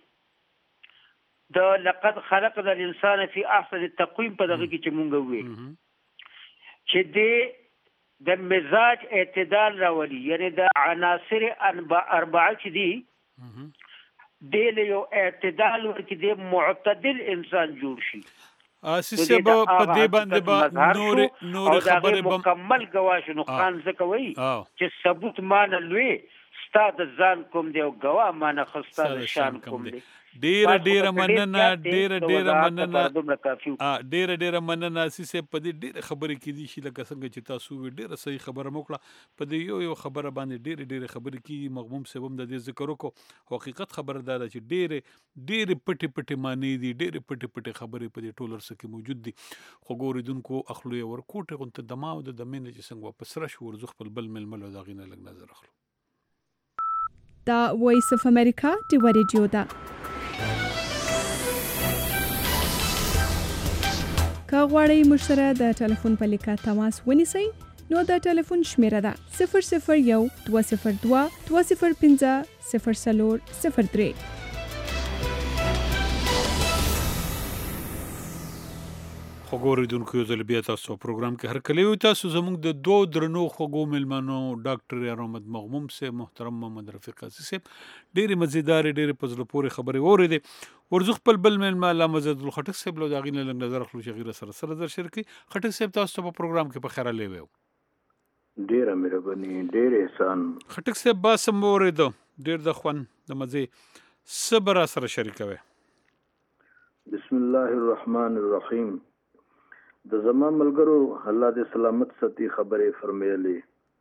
د لقد خلقنا الانسان فی احسن تقویم په دغه کې چې مونږ وې چې د مزاج اعتدال راولي یعنی د عناصر اربعه چې دي د یو اعتدال ورکې د معتدل انسان جوړ شي. اساسه په دې باندې نور خبره مکمل گواش نو خان زکوي چې ثبوت مان لوی ستا د ځان کوم دی او ګوا معنی خو ستا د شان کوم دی. ډیره مننه سیسه په دې ډیره خبرې کې دي چې لکه څنګه چې تاسو ډیره صحیح خبره موکړه په دې یو خبره باندې ډیره خبرې کې مغموم سبم د دې ذکر وکړو. حقیقت خبره ده چې ډیره پټي معنی دي ډیره پټي خبرې په دې ټولر سره موجود دي. خو ګوریدونکو اخلو یو ورکوټه غونته دماو د دمنه چې څنګه واپس را شو ورزخ بل ململ دا غینه لګ نظر اخلو. دا وایس اف امریکا دی ریډیو دا که غواړئ موږ سره د ټلیفون په لیکه تماس ونیسئ نو د ټلیفون شمیره ده 001 202 205 0403. خوګوریدونکو یو ځل بیا تاسو پروګرام کې هر کله یو تاسو زموږ د دوه درنو خوګو ملمنو ډاکټر احمد مغموم سے محترم محمد رفیق عزیز سے ډېری مزیدار ډېری پزله پورې خبرې وریدي. ورزخ بل ملما علامه زید الخټک صاحب له داغینه لږ نظر خلو شغیر سره در شرکي خټک صاحب تاسو په پروګرام کې په خیر لوي. ډېره مهرباني ډېر احسان. خټک صاحب باسم وریدو ډېر د خوان د مزه صبر سره شریکوي. بسم الله الرحمن الرحیم. د زمان ملګرو الله دې سلامت ساتي خبرې فرمایلې.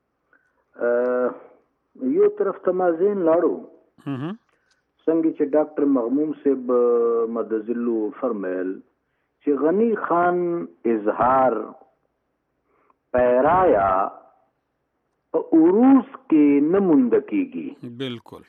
یو طرف ته مازین لاړو څنګه چې ډاکټر مغموم صاحب مدذلو فرمایل چې غنی خان اظهار پیرایا عروس کې نموند کیږي. بالکل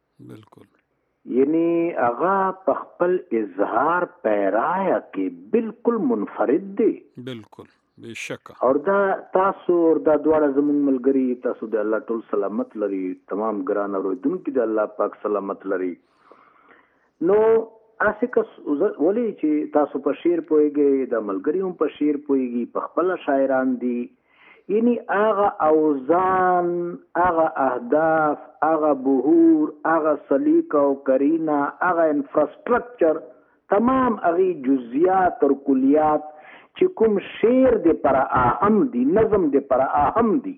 یعنی هغه په خپل اظهار پیرایا کې بالکل منفرد دی. بالکل بشک. اور دا تاسو اور دا دواړه زموږ ملګری تاسو د الله ټول سلامت لري تمام ګران اوریدونکو د الله پاک سلامت لري. نو اسکه ولی چې تاسو په شعر پويږئ د ملګری هم په شعر پويږي په خپل شاعران دي یعنی هغه اوزان هغه اهداف هغه بهور هغه سلیقه او کرینا هغه انفراستراکچر تمام هغه جزئیات او کلیات چې کوم شعر د پر اهم دي نظم د پر اهم دي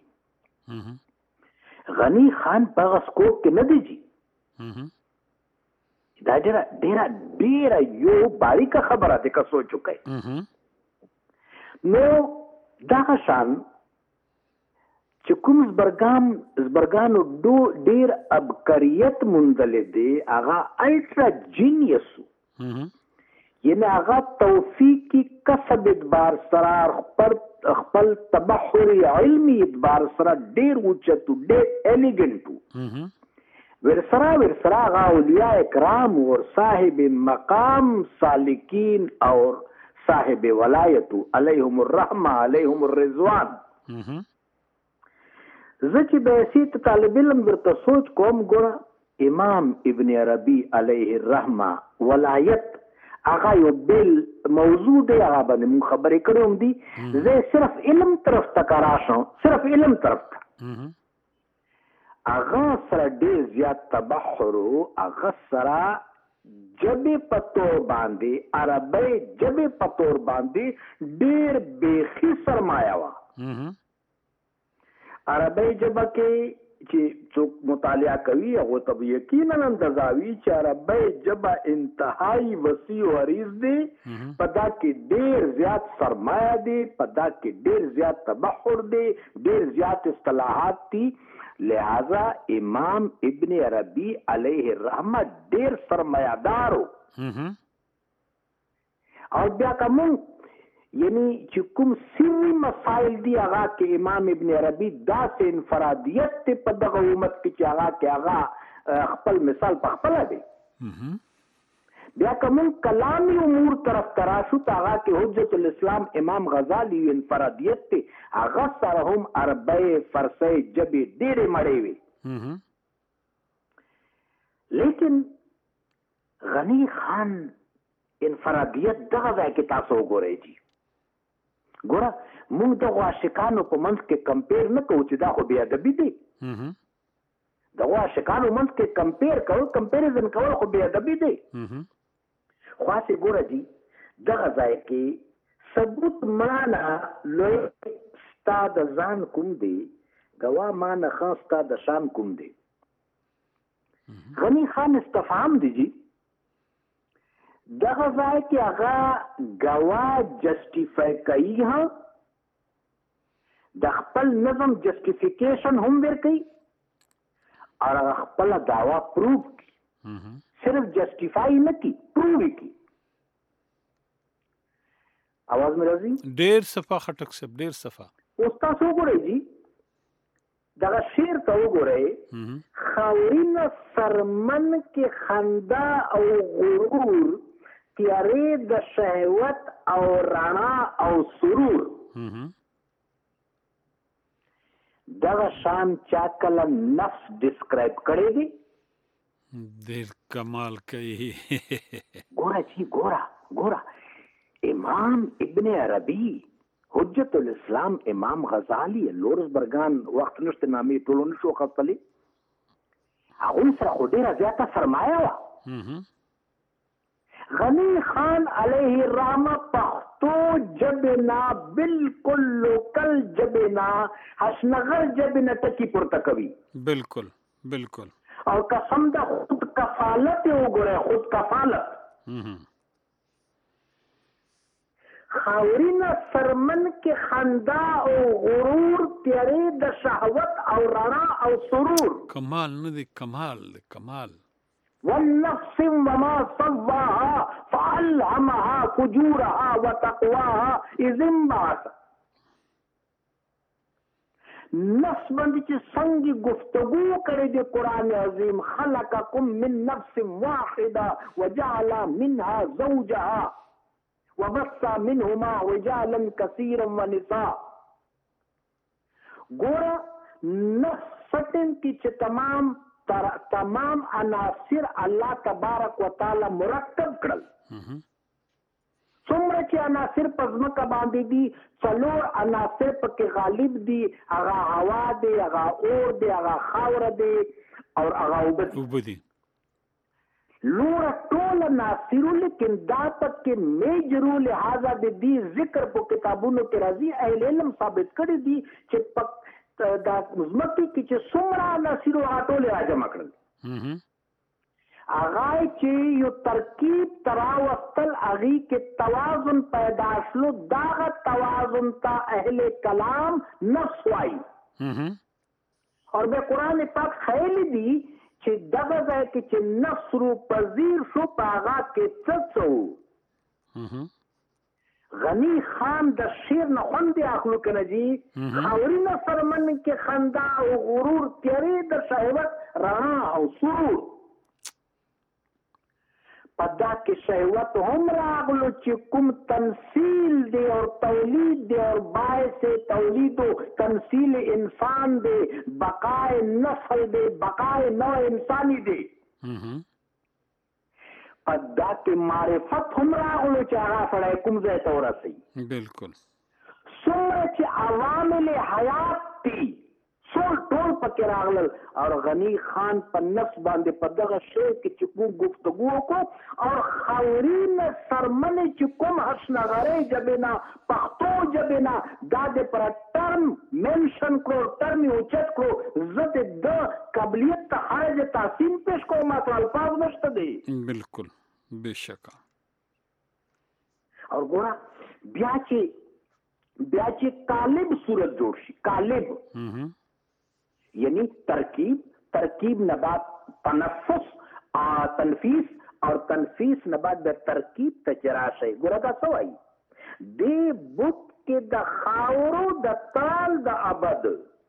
غنی خان په سکوپ کې نه دی جی. دا ډیره یو باریکه خبره ده که سوچو کوي. نو دا شان چې کوم زبرګانو ډیر ابکریت مندل دي هغه الټرا جینیس یعنی هغه توفیقی کسب اعتبار سره خپل تبحر علمی اعتبار سره ډیر اوچتو ډیر الیګنټو ورسره هغه اولیاء کرام او صاحب مقام سالکین اور صاحب ولایت علیهم الرحمه علیهم الرضوان. زکه به سیت طالب علم ورته سوچ کوم ګوره امام ابن عربی علیه الرحمه ولایت هغه یو بل موضوع دی هغه باندې مون خبرې کړم دي زه صرف علم طرف ته راشم صرف علم طرف ته هغه سره ډیر زیات تبحر هغه سره جبه پتور باندې عربی جبه پتور باندې ډیر بیخي سرمایه وا. عربی جبه کې چې څوک مطالعه کوي هغه ته یقینا اندازاوي چې عربی جبه انتهایی وسیع او عریض دی په دا کې ډیر زیات سرمایه دی په دا کې ډیر زیات تبحر دی ډیر زیات اصطلاحات دي. لہذا امام ابن عربی علیہ الرحمہ ډیر سرمایدارو او بیا کوم یعنی چې کوم سری مسائل دی هغه کې امام ابن عربی داسې انفرادیت په دغه امت کې چې هغه خپل مثال په خپل دی. بیا کوم کلامی امور طرف تراشو هغه کې حجت الاسلام امام غزالی انفرادیت ته هغه سره هم عربی فارسی جبې ډېرې مړې وي. لیکن غنی خان انفرادیت دغه ځای کې تاسو وګورئ جی ګوره موږ د عاشقانو په منځ کې کمپیر نه کوو چې دا خو بې ادبي دی. د عاشقانو منځ کې کمپیریزن کول خو بې ادبي دی. خاصه ګوره جی دغه ځای کې ثبوت معنا لوی ستا د ځان کوم دی ګوا معنا خاص ستا د شان کوم دی. غنی خان استفهام دی جی دغه ځای کې هغه گواه جسټیفای کوي ها د خپل نظم جسټیفیکیشن هم ورکوي او هغه خپل دعوا پروف کی صرف جسټیفای نه کی پروف کی. आवाज में राजी ډیر صفه خټک سب ډیر صفه اوس تاسو وګورئ جی دا شعر ته وګورئ خاورین سرمن کې خندا او غرور تیارې د شهوت او رڼا او سرور دا شان چا کله نفس ډسکرایب کړی دی ډیر کمال کوي ګوره جی ګوره امام ابن عربی حجت الاسلام امام غزالی لورس برگان وخت نشته نامې ټولو نشو خپلې هغوی سره خو ډېره زیاته سرمایه وه غنی خان علیه الرحمه پښتو ژبې نه بالکل لوکل ژبې نه حشنغر ژبې نه ټکي پورته کوي بالکل او قسم د خود کفالت یې وګورئ خود کفالت خاورین سرمن کې خندا او غرور تیارې د شهوت او رڼا او سرور کمال نه دی کمال والنفس وما صواها فألهمها فجورها وتقواها إذ انبعث نفس باندې چې څنګه گفتگو کړي د قرآن عظیم خلقکم من نفس واحده وجعل منها زوجها وبث منهما رجالا كثيرا ونساء. ګوره نفس سټن کې چې تمام عناصر الله تبارک وتعالى مرکب کړل څومره چې عناصر په ځمکه باندې دي څلور عناصر پکې غالب دي هغه هوا دی هغه اور دی هغه خاوره دی او هغه اوبه دي لور ټول ناصرو لیکن دا پکې میجرو لہذا د دې ذکر په کتابونو کې راځي اهل علم ثابت کړی دي چې دا زمکه کې چې څومره ناصرو ټول راجمع کړل هغه چې یو ترکیب تراوستل هغه کې توازن پیدا شلو دا توازن ته اهل کلام نفس وایي اور به قرآن پاک خیال دی چې دغه ځای کې چې نفس رو پذیر شو پاغا کې څه غنی خان د شیر نه خوندې اخلو کنه جی خاورینه سرمن کې خندا او غرور تیارې د شهوت رڼا او سرور پدا کې شهوت هم راغلو چې کوم تمثیل دی او تولید دی او باعث تولید و تمثیل انسان دی بقای نسل دی بقای نوع انسانی دی پدا کې معرفت هم راغلو چې هغه سړی کوم ځای ته ورسي بالکل څومره چې عوامل حیات دي ټول پکې راغلل او غنی خان په نفس باندې په دغه شی کې چې کوم گفتگو وکړو او خاورین سرمنې چې کوم حشنغرۍ ژبې نه پښتو ژبې نه دا د پر ټرم منشن کړو ټرم یې اوچت کړو زه د قابلیت ته خارج تحسین پیش کوم ماته الفاظ نشته دی بالکل بېشکه او ګوره بیا چې قالب صورت جوړ شي قالب یعنی ترکیب نبات تنفس تنفیس اور تنفیس نبات د ترکیب ته چراشي ګوره دا څه وایي دې بوت کې د خاورو د تال د ابد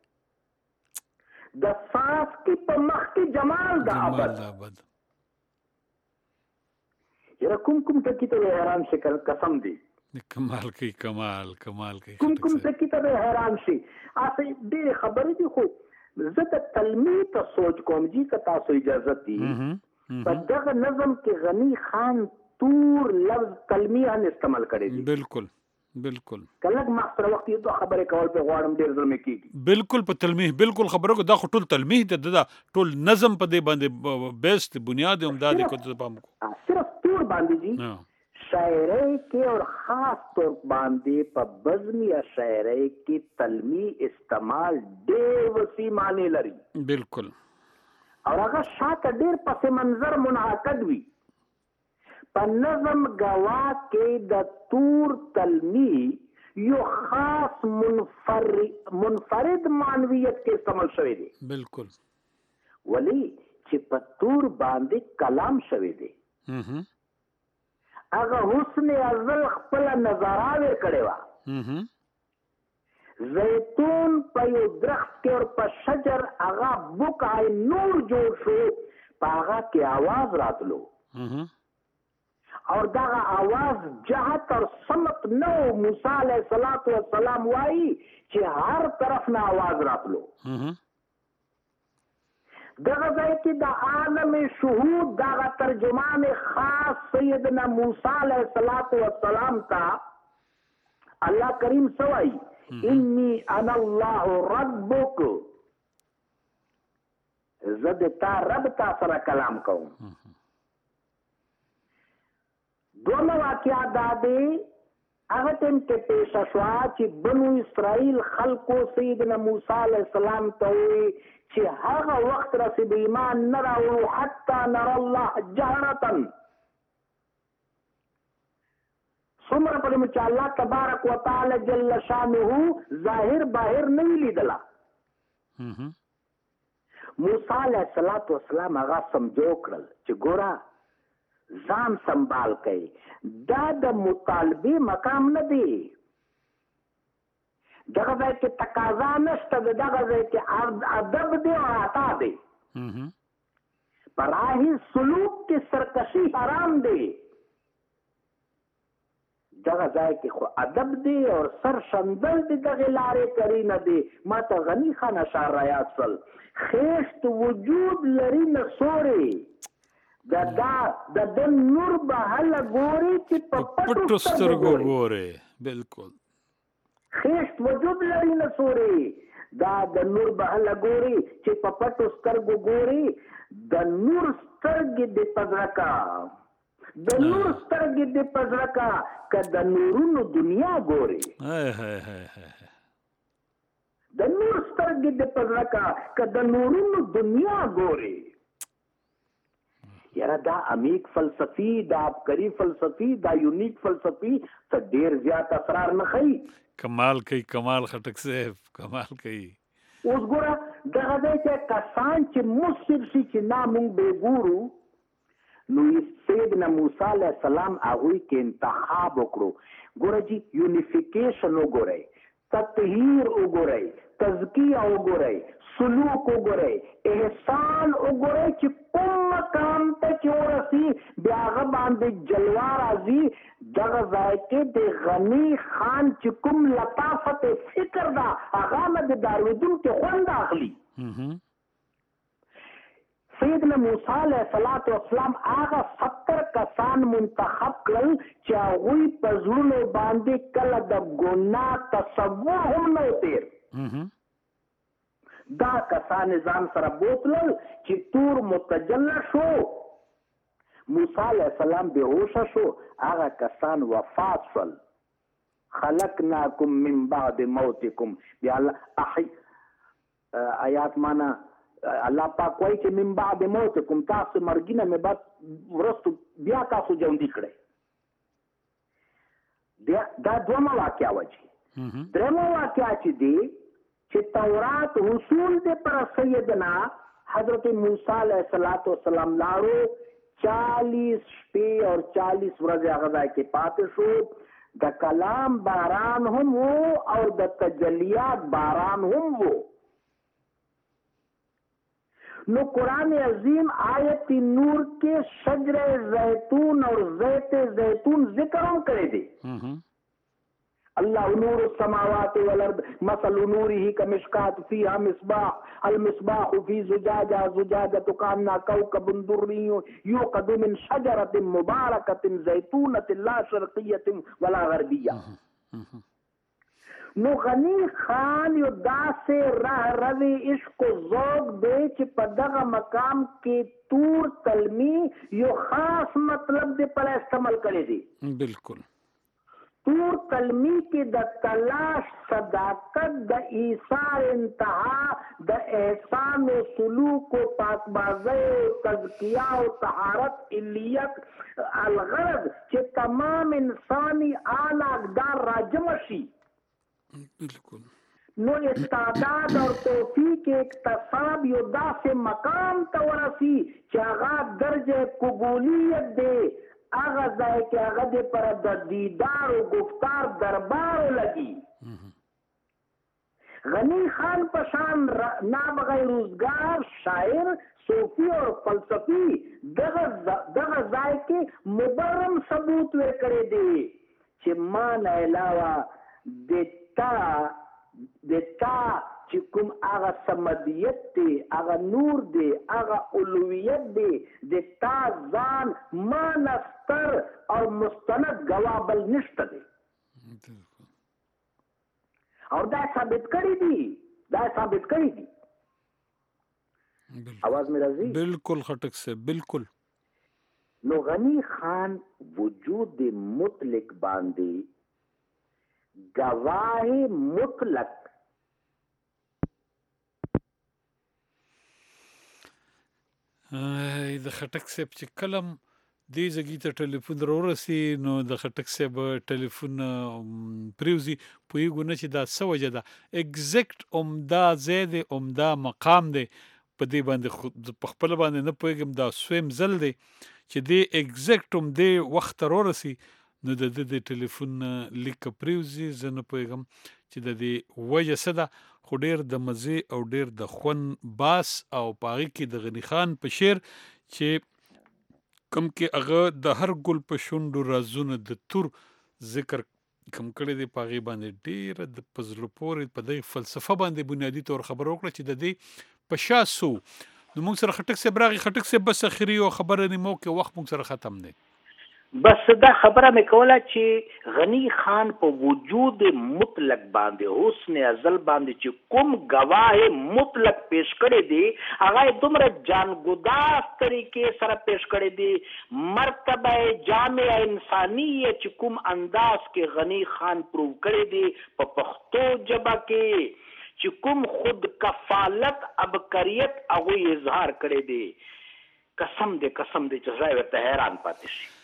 د ساس کې په مخ کې جمال د ابد یره کوم ټکی ته حیران شي قسم دی کمال کوي کوم ټکی ته حیران شي اته ډېر خبرې دي خو زه د تلمیح ته سوچ کوم جی که تاسو اجازه دي په دغه نظم کې غنی خان تور لفظ تلمیح استعمال کړی دی بالکل کله ما سره وخت یو خبرې کول په غواړم ډېر ظلم کیږي بالکل په تلمیح بالکل خبرو دا ټول تلمیح دا ټول نظم په دې باندې بیسټ بنیاد هم دا دی کوته پام کو صرف تور باندې جی شاعری کې اور خاص طور باندې په بزمی شاعری کې تلمیح استعمال ډېر وسیع معنی لري بالکل او هغه شاته ډیر پس منظر منعقد وي. په نظم گوا کې د تور تلمی یو خاص منفرد معنویت کې استعمال شوی دی. بالکل. ولی چې په تور باندې کلام شوی دی هغه حسن ازل خپل نظراوی کړي وا. زیتون په یو درخت کې اور په شجر هغه بوکای نور جوړ شو، په هغه کې आवाज راتلو اور دا आवाज جهت اور سمت نو. موسی علیہ السلام وایي چې هر طرف نه आवाज راتلو. دغه ځای کې د عالم شهود دغه ترجمان خاص سیدنا موسی علیہ السلام ته الله کریم سوای انی انا الله ربک، زد تا رب تا سره کلام کوم. دوه واقعات دادې هغه ټیم کې پیش شوا چې بنو اسرائیل خلقو سیدنا موسی علیہ السلام ته وی چې هغه وخت رسید ایمان نه راوړو حتی نرى الله جهرة، څومره پرې چې الله تبارک وتعالى جل شانه ظاهر باهر نه لیدلا. موسی علیہ السلام هغه سمجھو کړل چې ګورا ځان سنبال کړي، دا د مطالبه مقام نه دی. دغه ځای کې تقاضا نشته، دغه ځای کې ادب دی او عطا دی. پراهی سلوک کې سرکشي حرام دی. دغه ځای کې خو ادب دی او سر شندل دی، دغه لارې کری نه دی. ما ته غنی خان اشعار را یاد شول، خیشت وجود لري نسوري د نور به هله ګوري چې په پټو سترګو ګوري. بالکل. خیشت وجود لري نسوري دا د نور به هله ګوري چې په پټو سترګو ګوري. د نور سترګې د پزړکا، د نور سترګې د پزړکا که د نورونو دنیا ګوري. د نور سترګې د پزړکا که د نورونو دنیا ګوري. یاره دا عمیق فلسفی، دا عبقری فلسفی، دا یونیک فلسفی ته ډیر زیات اسرار نه خي. کمال کوي کمال خټک صاحب، کمال کوي. اوس ګوره دغه ځای چې کسان چې مصر شي چې نا مونږ به ګورو، نو سیدنا موسی علیہ السلام هغوی کې انتخاب وکړو. ګوره جی یونیفیکیشن وګورئ، تطهیر وګورئ، تزکیه وګورئ، سلوک وګورئ، احسان وګورئ چې کوم مقام ته چې ورسي بیا هغه باندې جلوه راځي. دغه ځای کې د غني خان چې کوم لطافت فکر ده هغه نه د دارویدونکي خوند اخلي. سیدنا موسی علیہ السلام هغه 70 کسان منتخب کړل چې هغوی په زړونو باندې کله د ګناه تصور هم نه تیر. دا کسان ځان سره بوتلل چې تور متجلی شو، موسی علیہ السلام بهوشه شو، هغه کسان وفات شول. خلقناکم من بعد موتکم، بیا الله آیات معنا الله پاک وایي چې من بعد موتکم، تاسو مرګینه مې بعد ورستو بیا تاسو ژوندي کړئ. دا دومره واقعه وجه. درېمه واقعه چې دی چې تورات حصول دې پر سیدنا حضرت موسی علیہ السلام لاړو، 40 شپې اور 40 ورځې هغه ځای کې پاتې شو. د کلام باران هم وو او د تجلیات باران هم وو. نو قرآن عظیم آیت نور کے شجر زیتون اور زیت زیتون ذکر ہم کرے دے. اللہ نور السماوات والارض مثل نوره کمشکات فیہا مصباح المصباح فی زجاجہ زجاجہ کانہا کوکب دری یوقد من شجرۃ مبارکۃ زیتونۃ لا شرقیۃ ولا غربیہ. نو غنی خان یو داسې راه روي عشق و ذوق دی چې په دغه مقام کې تور تلمی یو خاص مطلب دی پر استعمال کړی دی. بالکل. تور قلمی کې د تلاش صداقت د ایثار انتها د احسان و سلوک و پاکبازی و تزکیه و طهارت علیت الغرض چې تمام انسانی آل اقدار راجم شي. بالکل. نو استعداد اور توفیق اکتساب یو داسې مقام ته ورسی چې هغه درجه قبولیت دی، هغه ځای کې هغه د پر د دیدار او گفتار دربار لګي. غنی خان پشان نابغیر روزگار شاعر صوفی اور فلسفی دغه ځای کې مبرم ثبوت ورکړي دي چې ما نه علاوه دتا چې کوم هغه سمدیت دی، هغه نور دی، هغه اولویت دی، د تا ځان ما نستر او مستند گواه بل نشته دی. اور دا ثابت کړی دی. आवाज में राजी बिल्कुल खटक से बिल्कुल. نو غنی خان وجود مطلق باندې گواه مطلق د خټک صاحب چې کلم دې زګی ته ټلیفون ورسي نو د خټک صاحب ټلیفون پریوزي پویګونه چې دا څه وجه ده اگزیکټ عمده زید عمده مقام دی په دې باندې په خپل باندې نه پویګم دا سویم زل دی چې دې اگزیکټ عمده وخت ورسي نو د دې ټلیفون لیک پریوزي زه نه پویګم چې د دې وجه څه ده خو ډیر د مزه او ډیر د خون باس او پاغي کې د غنی خان په شعر چې کم کې هغه د هر ګل په شونډو رازونه د تور ذکر کم کړی دی پاغي باندې ډیر د پزلو پورې په دې فلسفه باندې بنیادی تور خبر وکړه چې د دې په شاسو نو موږ سره خټک سه براغي خټک سه بس اخري او خبره نیمو کې وخت موږ سره ختم دی. بس دا خبره مې کوله چې غنی خان په وجود مطلق باندې حسن ازل باندې چې کوم گواه مطلق پیش کړی دی هغه دومره جانګداز طریقې سره پیش کړی دی مرتبه جامع انسانیه چې کوم انداز کې غنی خان پروو کړی دی په پښتو ژبه کې چې کوم خود کفالت ابکریت هغه اظهار کړی دی. قسم دې چې ځای ورته حیران پاتې شي.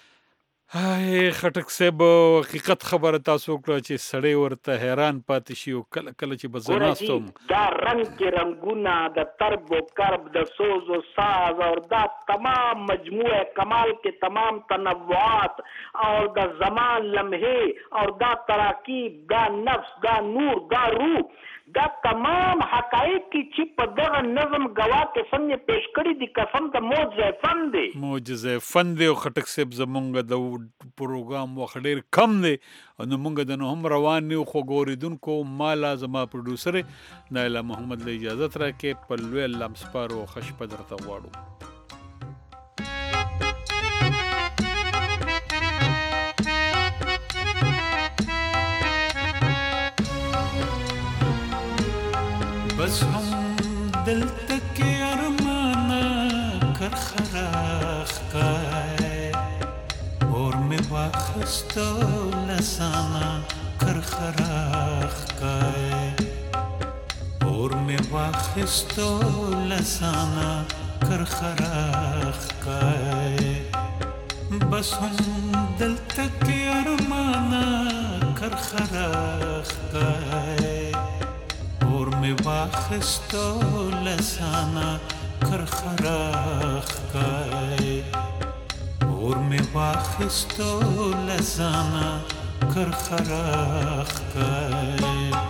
هاي خټک صاحب حقیقت خبره تاسو کړه چې سړی ورته حیران پاتې شي او کله چې بزناستم دا رنگ کې رنگونه د ترب و کرب د سوز و ساز اور دا تمام مجموعه کمال کې تمام تنوعات اور دا زمان لمحه اور دا تراکیب دا نفس دا نور دا روح دا تمام حقائق کی چې په دغه نظم گواه کې څنګه پیش کړی دي قسم ته معجزه فن دی او خټک صاحب زمونږ د پروګرام وخت ډیر کم دی نو مونږ د نو هم روان یو خو ګوریدونکو مالا زما پروډوسر نایلا محمد له اجازه تر کې په لوی لمسپارو خش په درته غواړو. بس هم دلته کې ارمانه کر خراخ کای اور می واخستو لسانا کر خراخ کای اور می واخستو لسانا کر خراخ کای بس هم دلته کې ارمانه کر خراخ کای اور می واخستو لسانا کر خراخ کای اور می واخستو لسانا کر خراخ کای